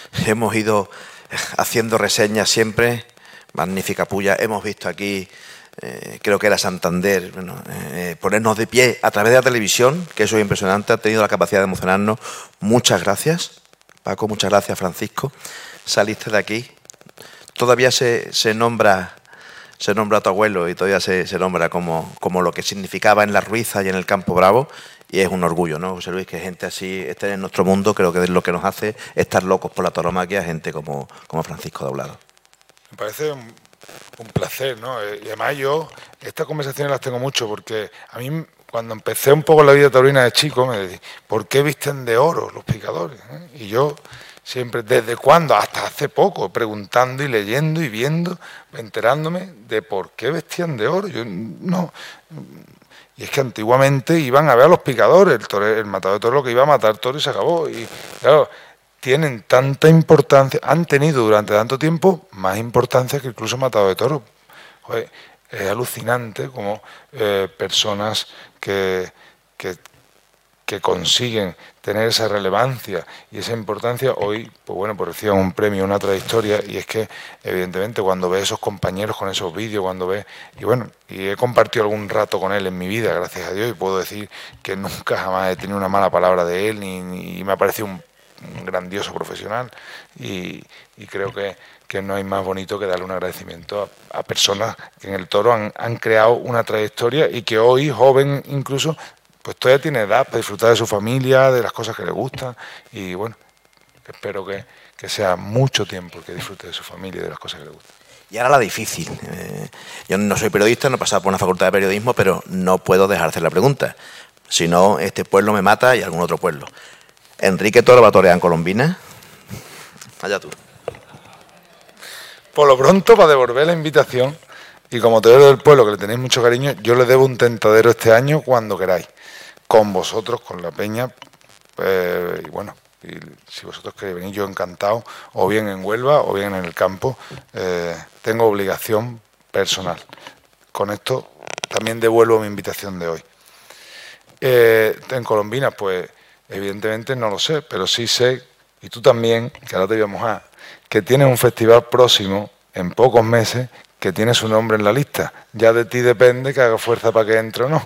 ido haciendo reseñas siempre, magnífica puya, hemos visto aquí creo que era Santander, bueno, ponernos de pie a través de la televisión, que eso es impresionante, ha tenido la capacidad de emocionarnos. Muchas gracias, Paco, muchas gracias, Francisco. Saliste de aquí. Todavía se nombra a tu abuelo y todavía se nombra como lo que significaba en la Ruiza y en el Campo Bravo, y es un orgullo, ¿no, José Luis? Que gente así esté en nuestro mundo, creo que es lo que nos hace estar locos por la tauromaquia, gente como Francisco Doblado. Me parece un placer, ¿no? Y además estas conversaciones las tengo mucho, porque a mí, cuando empecé un poco la vida taurina de chico, me decía, ¿por qué visten de oro los picadores? Y yo siempre, ¿desde cuándo? Hasta hace poco, preguntando y leyendo y viendo, enterándome de por qué vestían de oro. Yo no. Y es que antiguamente iban a ver a los picadores, el matador de toros lo que iba a matar toros y se acabó. Y claro, tienen tanta importancia, han tenido durante tanto tiempo más importancia que incluso matador de toros. Joder, es alucinante como personas que consiguen tener esa relevancia y esa importancia, hoy, pues bueno, pues reciban un premio, una trayectoria, y es que, evidentemente, cuando ves esos compañeros con esos vídeos, cuando ves, y bueno, y he compartido algún rato con él en mi vida, gracias a Dios, y puedo decir que nunca jamás he tenido una mala palabra de él, ni me ha parecido un grandioso profesional, y creo que no hay más bonito que darle un agradecimiento a personas que en el toro han creado una trayectoria y que hoy, joven incluso, pues todavía tiene edad para disfrutar de su familia, de las cosas que le gustan, y bueno, espero que sea mucho tiempo que disfrute de su familia y de las cosas que le gustan. Y ahora la difícil. Yo no soy periodista, no he pasado por una facultad de periodismo, pero no puedo dejar de hacer la pregunta. Si no, este pueblo me mata y algún otro pueblo. Enrique Toro va a torear en Colombina. Allá tú. Por lo pronto, para devolver la invitación, y como torero del pueblo, que le tenéis mucho cariño, yo le debo un tentadero este año cuando queráis. Con vosotros, con la peña, y bueno, y si vosotros queréis venir, yo encantado, o bien en Huelva, o bien en el campo, tengo obligación personal. Con esto también devuelvo mi invitación de hoy. En Colombina, pues evidentemente no lo sé, pero sí sé, y tú también, que ahora te voy a mojar, que tienes un festival próximo, en pocos meses, que tiene su nombre en la lista. Ya de ti depende que haga fuerza para que entre o no.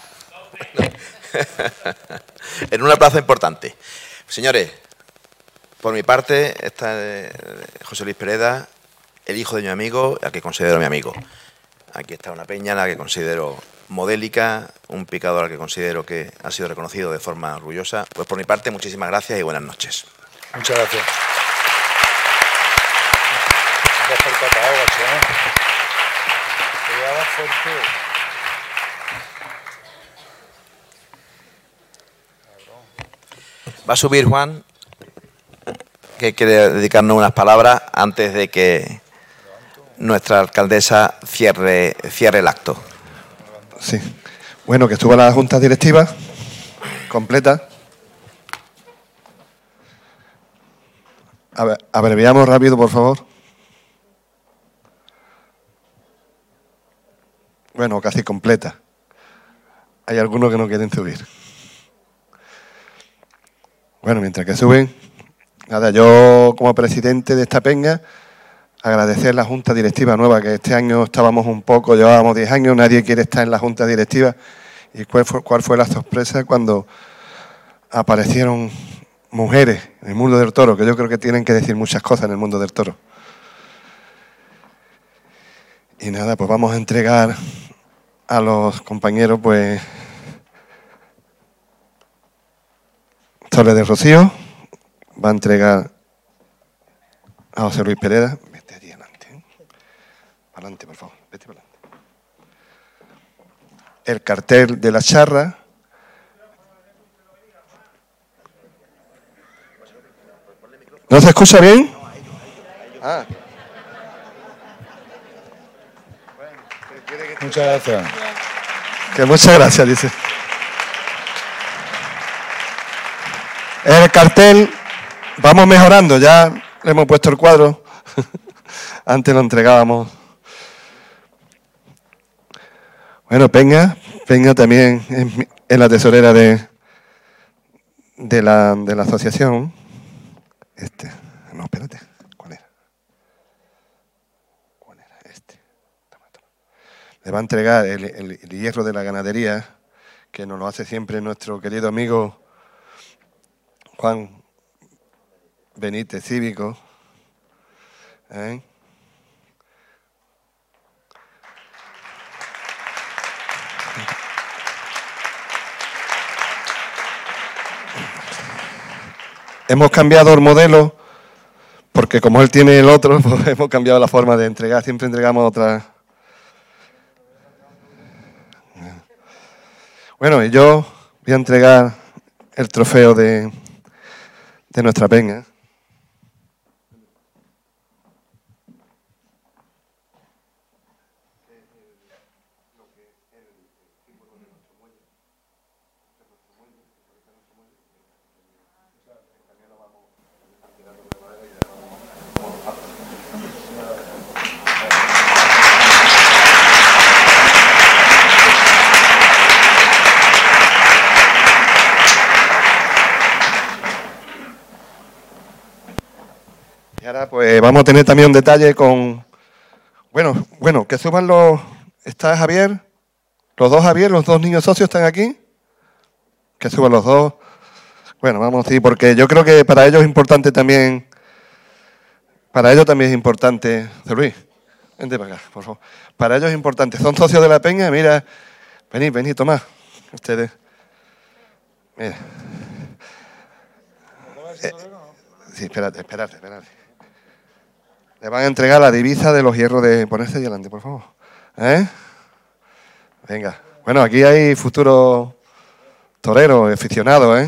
En una plaza importante. Señores, por mi parte está José Luis Pereda, el hijo de mi amigo, al que considero mi amigo. Aquí está una peña, la que considero modélica, un picador al que considero que ha sido reconocido de forma orgullosa. Pues por mi parte, muchísimas gracias y buenas noches. Muchas gracias. Va a subir Juan, que quiere dedicarnos unas palabras antes de que nuestra alcaldesa cierre el acto. Sí. Bueno, que estuvo la junta directiva completa. A ver, abreviamos rápido, por favor. Bueno, casi completa. Hay algunos que no quieren subir. Bueno, mientras que suben, nada, yo como presidente de esta peña, agradecer a la junta directiva nueva, que este año estábamos un poco, llevábamos 10 años, nadie quiere estar en la junta directiva. ¿Y cuál fue la sorpresa cuando aparecieron mujeres en el mundo del toro? Que yo creo que tienen que decir muchas cosas en el mundo del toro. Y nada, pues vamos a entregar a los compañeros, pues, Torres de Rocío, va a entregar a José Luis Pereda. Vete allí adelante, ¿eh? Para adelante, por favor, vete para adelante. El cartel de la charra. ¿No se escucha bien? Ah. Muchas gracias. Que muchas gracias, dice. El cartel, vamos mejorando, ya le hemos puesto el cuadro. Antes lo entregábamos. Bueno, Peña también es la tesorera de la asociación. No, espérate. ¿Cuál era? le va a entregar el hierro de la ganadería, que nos lo hace siempre nuestro querido amigo Juan Benítez, cívico. Hemos cambiado el modelo, porque como él tiene el otro, pues hemos cambiado la forma de entregar. Siempre entregamos otra. Bueno, y yo voy a entregar el trofeo de nuestra peña. Y ahora pues vamos a tener también un detalle con... Bueno, que suban los... ¿Está Javier? ¿Los dos Javier, los dos niños socios están aquí? Que suban los dos. Bueno, vamos a decir, porque yo creo que para ellos es importante también... Para ellos también es importante... José Luis, vente para acá, por favor. Para ellos es importante. Son socios de la peña, mira... Venid, tomad. Ustedes... Mira. Sí, espérate. Le van a entregar la divisa de los hierros de... Ponerse delante, por favor. Venga. Bueno, aquí hay futuros toreros, aficionados,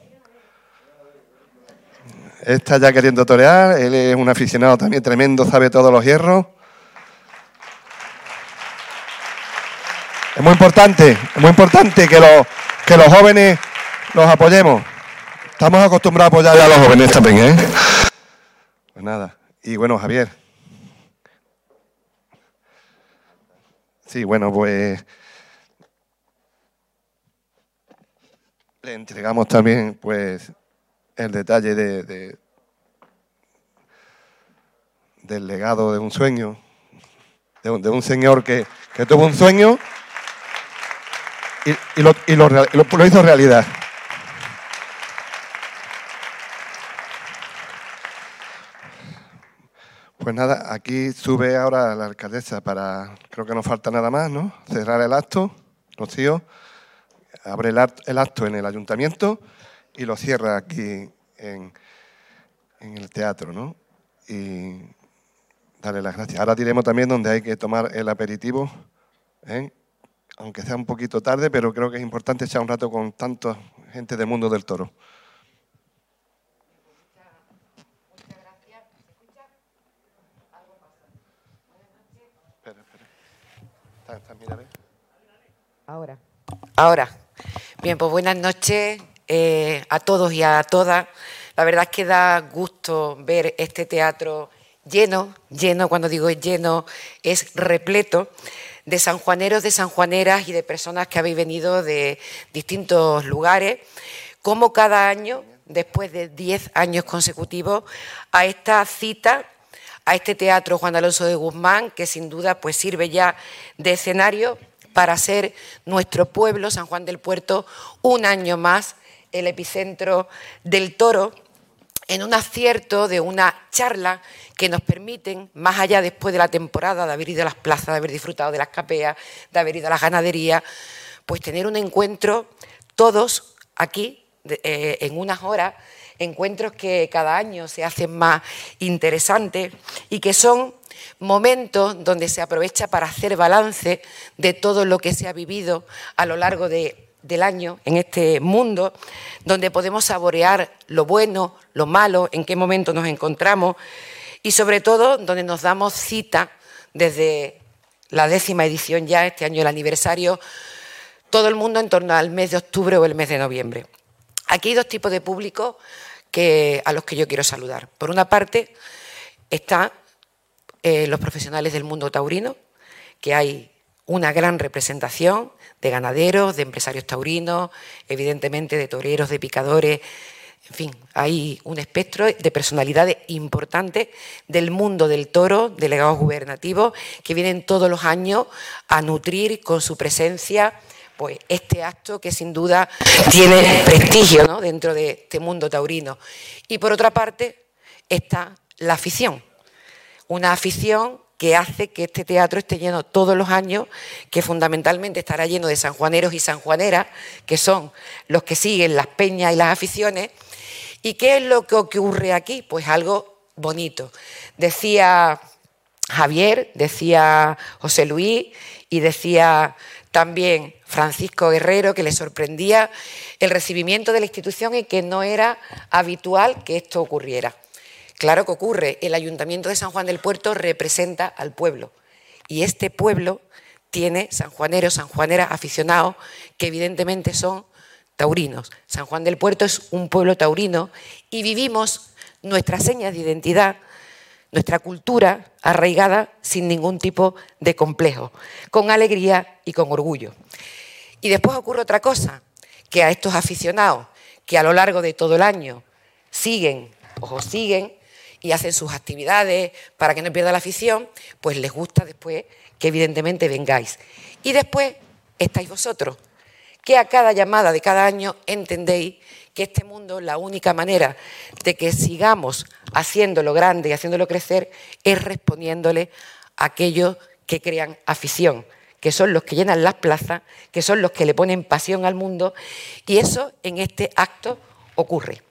Está ya queriendo torear. Él es un aficionado también tremendo, sabe todos los hierros. Es muy importante que los jóvenes los apoyemos. Estamos acostumbrados a apoyar a los jóvenes también, Pues nada. Y bueno, Javier. Sí, bueno, pues le entregamos también pues el detalle del legado de un sueño, de un señor que tuvo un sueño y lo hizo realidad. Pues nada, aquí sube ahora la alcaldesa para, creo que no falta nada más, ¿no? Cerrar el acto, Rocío, abre el acto en el ayuntamiento y lo cierra aquí en el teatro, ¿no? Y darle las gracias. Ahora diremos también donde hay que tomar el aperitivo, aunque sea un poquito tarde, pero creo que es importante echar un rato con tanta gente del mundo del toro. Ahora. Bien, pues buenas noches a todos y a todas. La verdad es que da gusto ver este teatro lleno, cuando digo lleno, es repleto de sanjuaneros, de sanjuaneras y de personas que habéis venido de distintos lugares, como cada año, después de 10 años consecutivos, a esta cita, a este teatro Juan Alonso de Guzmán, que sin duda pues sirve ya de escenario para ser nuestro pueblo, San Juan del Puerto, un año más el epicentro del toro, en un acierto de una charla que nos permiten, más allá después de la temporada, de haber ido a las plazas, de haber disfrutado de las capeas, de haber ido a las ganaderías, pues tener un encuentro todos aquí en unas horas, encuentros que cada año se hacen más interesantes y que son momentos donde se aprovecha para hacer balance de todo lo que se ha vivido a lo largo del año en este mundo, donde podemos saborear lo bueno, lo malo, en qué momento nos encontramos y sobre todo donde nos damos cita desde la 10ª edición ya, este año el aniversario, todo el mundo en torno al mes de octubre o el mes de noviembre. Aquí hay dos tipos de público a los que yo quiero saludar. Por una parte están los profesionales del mundo taurino, que hay una gran representación de ganaderos, de empresarios taurinos, evidentemente de toreros, de picadores, En fin, hay un espectro de personalidades importantes del mundo del toro, delegados gubernativos, que vienen todos los años a nutrir con su presencia pues, este acto que sin duda tiene prestigio, ¿no?, dentro de este mundo taurino. Y por otra parte está la afición, una afición que hace que este teatro esté lleno todos los años, que fundamentalmente estará lleno de sanjuaneros y sanjuaneras, que son los que siguen las peñas y las aficiones. ¿Y qué es lo que ocurre aquí? Pues algo bonito. Decía Javier, decía José Luis y decía también Francisco Guerrero que le sorprendía el recibimiento de la institución y que no era habitual que esto ocurriera. Claro que ocurre, el Ayuntamiento de San Juan del Puerto representa al pueblo y este pueblo tiene sanjuaneros, sanjuaneras aficionados que evidentemente son taurinos. San Juan del Puerto es un pueblo taurino y vivimos nuestras señas de identidad, nuestra cultura arraigada sin ningún tipo de complejo, con alegría y con orgullo. Y después ocurre otra cosa, que a estos aficionados que a lo largo de todo el año siguen y hacen sus actividades para que no pierda la afición, pues les gusta después que evidentemente vengáis. Y después estáis vosotros, que a cada llamada de cada año entendéis que este mundo, la única manera de que sigamos haciéndolo grande y haciéndolo crecer es respondiéndole a aquellos que crean afición, que son los que llenan las plazas, que son los que le ponen pasión al mundo, y eso en este acto ocurre.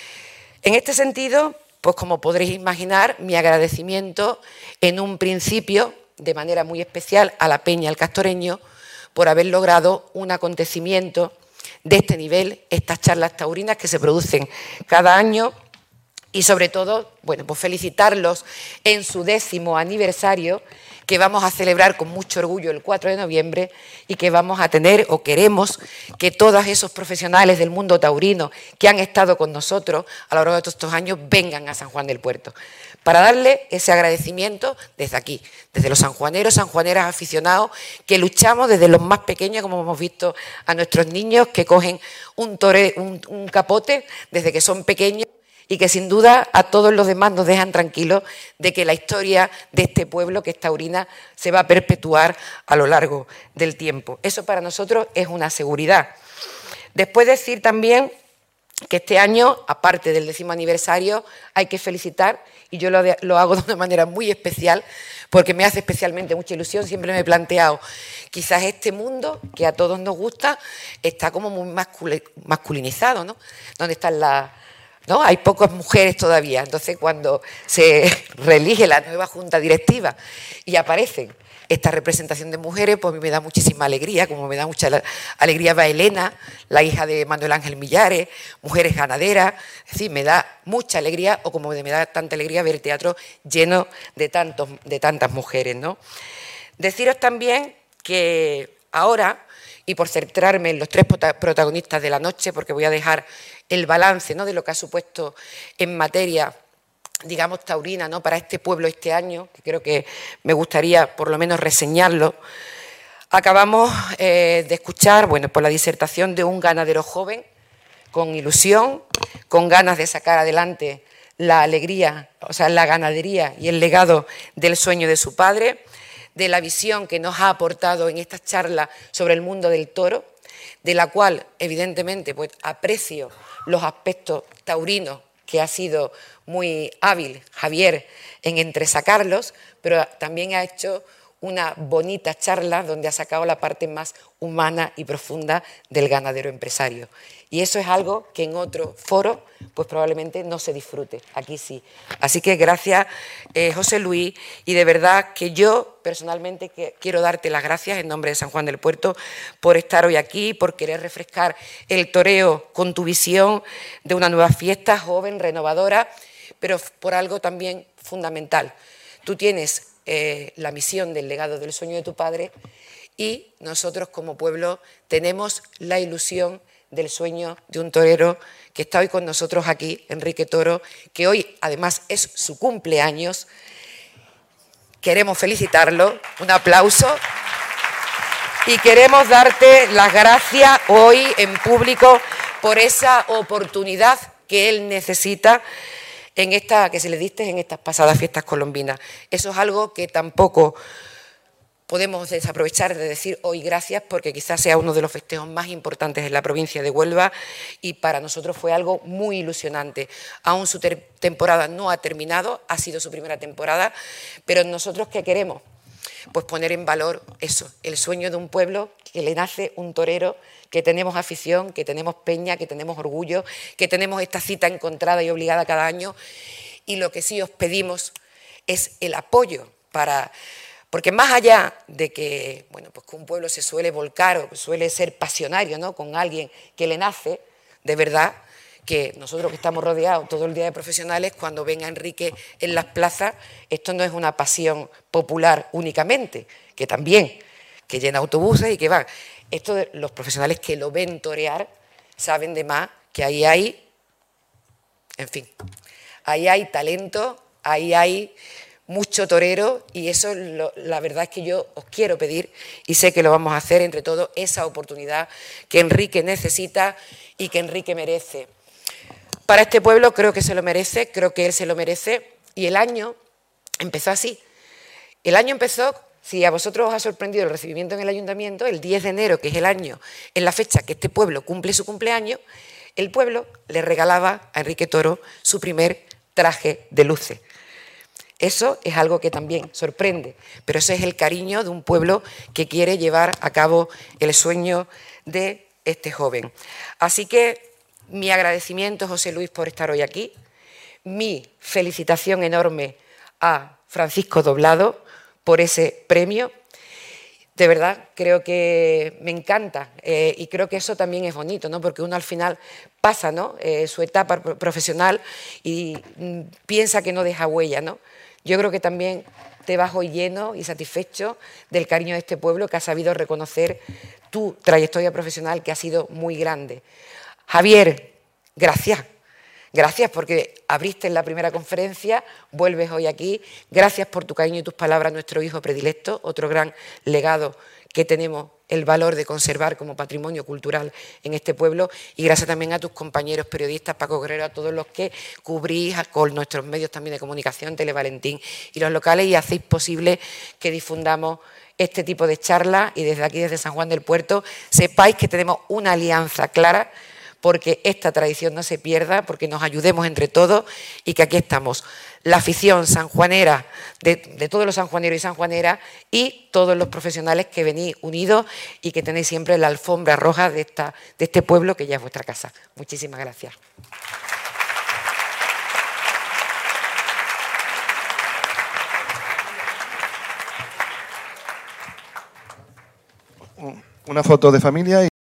En este sentido, pues como podréis imaginar, mi agradecimiento en un principio, de manera muy especial, a la Peña El Castoreño, por haber logrado un acontecimiento de este nivel, estas charlas taurinas que se producen cada año y sobre todo, bueno, pues felicitarlos en su 10º aniversario que vamos a celebrar con mucho orgullo el 4 de noviembre y que vamos a tener o queremos que todos esos profesionales del mundo taurino que han estado con nosotros a lo largo de todos estos años vengan a San Juan del Puerto para darle ese agradecimiento desde aquí, desde los sanjuaneros, sanjuaneras aficionados que luchamos desde los más pequeños, como hemos visto a nuestros niños que cogen un capote desde que son pequeños y que sin duda a todos los demás nos dejan tranquilos de que la historia de este pueblo que es taurina se va a perpetuar a lo largo del tiempo. Eso para nosotros es una seguridad. Después decir también que este año, aparte del 10º aniversario, hay que felicitar, y yo lo hago de una manera muy especial, porque me hace especialmente mucha ilusión, siempre me he planteado, quizás este mundo, que a todos nos gusta, está como muy masculinizado, ¿no? ¿Dónde están las...? ¿No? Hay pocas mujeres todavía, entonces cuando se reelige la nueva junta directiva y aparecen esta representación de mujeres, pues a mí me da muchísima alegría, como me da mucha alegría va Elena, la hija de Manuel Ángel Millares, mujeres ganaderas, es decir, me da mucha alegría, o como me da tanta alegría ver el teatro lleno de tantas mujeres, ¿no? Deciros también que ahora, y por centrarme en los 3 protagonistas de la noche, porque voy a dejar el balance, ¿no?, de lo que ha supuesto en materia, digamos, taurina, ¿no?, para este pueblo este año, que creo que me gustaría por lo menos reseñarlo. Acabamos de escuchar, bueno, pues la disertación de un ganadero joven, con ilusión, con ganas de sacar adelante la alegría, o sea, la ganadería y el legado del sueño de su padre, de la visión que nos ha aportado en estas charlas sobre el mundo del toro, de la cual, evidentemente, pues aprecio los aspectos taurinos, que ha sido muy hábil Javier en entresacarlos, pero también ha hecho una bonita charla donde ha sacado la parte más humana y profunda del ganadero empresario. Y eso es algo que en otro foro pues probablemente no se disfrute, aquí sí. Así que gracias, José Luis, y de verdad que yo personalmente quiero darte las gracias en nombre de San Juan del Puerto por estar hoy aquí, por querer refrescar el toreo con tu visión de una nueva fiesta joven, renovadora, pero por algo también fundamental. Tú tienes la misión del legado del sueño de tu padre y nosotros como pueblo tenemos la ilusión del sueño de un torero que está hoy con nosotros aquí, Enrique Toro, que hoy además es su cumpleaños. Queremos felicitarlo, un aplauso, y queremos darte las gracias hoy en público por esa oportunidad que él necesita que se le diste en estas pasadas fiestas colombinas. Eso es algo que tampoco podemos desaprovechar de decir hoy gracias, porque quizás sea uno de los festejos más importantes en la provincia de Huelva y para nosotros fue algo muy ilusionante. Aún su temporada no ha terminado, ha sido su primera temporada, pero nosotros ¿qué queremos? Pues poner en valor eso, el sueño de un pueblo que le nace un torero, que tenemos afición, que tenemos peña, que tenemos orgullo, que tenemos esta cita encontrada y obligada cada año, y lo que sí os pedimos es el apoyo porque más allá de que, bueno, pues que un pueblo se suele volcar o suele ser pasionario, ¿no?, con alguien que le nace, de verdad, que nosotros que estamos rodeados todo el día de profesionales, cuando venga Enrique en las plazas, esto no es una pasión popular únicamente, que también, que llena autobuses y que van. Esto de los profesionales que lo ven torear saben de más que ahí hay, en fin, ahí hay talento, ahí hay mucho torero y eso la verdad es que yo os quiero pedir y sé que lo vamos a hacer entre todos, esa oportunidad que Enrique necesita y que Enrique merece. Para este pueblo creo que se lo merece, creo que él se lo merece y el año empezó así. El año empezó, si a vosotros os ha sorprendido el recibimiento en el ayuntamiento, el 10 de enero, que es el año, en la fecha que este pueblo cumple su cumpleaños, el pueblo le regalaba a Enrique Toro su primer traje de luces. Eso es algo que también sorprende, pero ese es el cariño de un pueblo que quiere llevar a cabo el sueño de este joven. Así que mi agradecimiento, José Luis, por estar hoy aquí, mi felicitación enorme a Francisco Doblado por ese premio. De verdad, creo que me encanta y creo que eso también es bonito, ¿no?, porque uno al final pasa, ¿no?, su etapa profesional y piensa que no deja huella, ¿no? Yo creo que también te vas hoy lleno y satisfecho del cariño de este pueblo que ha sabido reconocer tu trayectoria profesional, que ha sido muy grande. Javier, gracias. Gracias porque abriste en la primera conferencia, vuelves hoy aquí. Gracias por tu cariño y tus palabras a nuestro hijo predilecto, otro gran legado que tenemos el valor de conservar como patrimonio cultural en este pueblo. Y gracias también a tus compañeros periodistas, Paco Guerrero, a todos los que cubrís con nuestros medios también de comunicación, Televalentín y los locales, y hacéis posible que difundamos este tipo de charlas. Y desde aquí, desde San Juan del Puerto, sepáis que tenemos una alianza clara porque esta tradición no se pierda, porque nos ayudemos entre todos y que aquí estamos. La afición sanjuanera, de todos los sanjuaneros y sanjuaneras y todos los profesionales que venís unidos y que tenéis siempre la alfombra roja de este pueblo que ya es vuestra casa. Muchísimas gracias. Una foto de familia.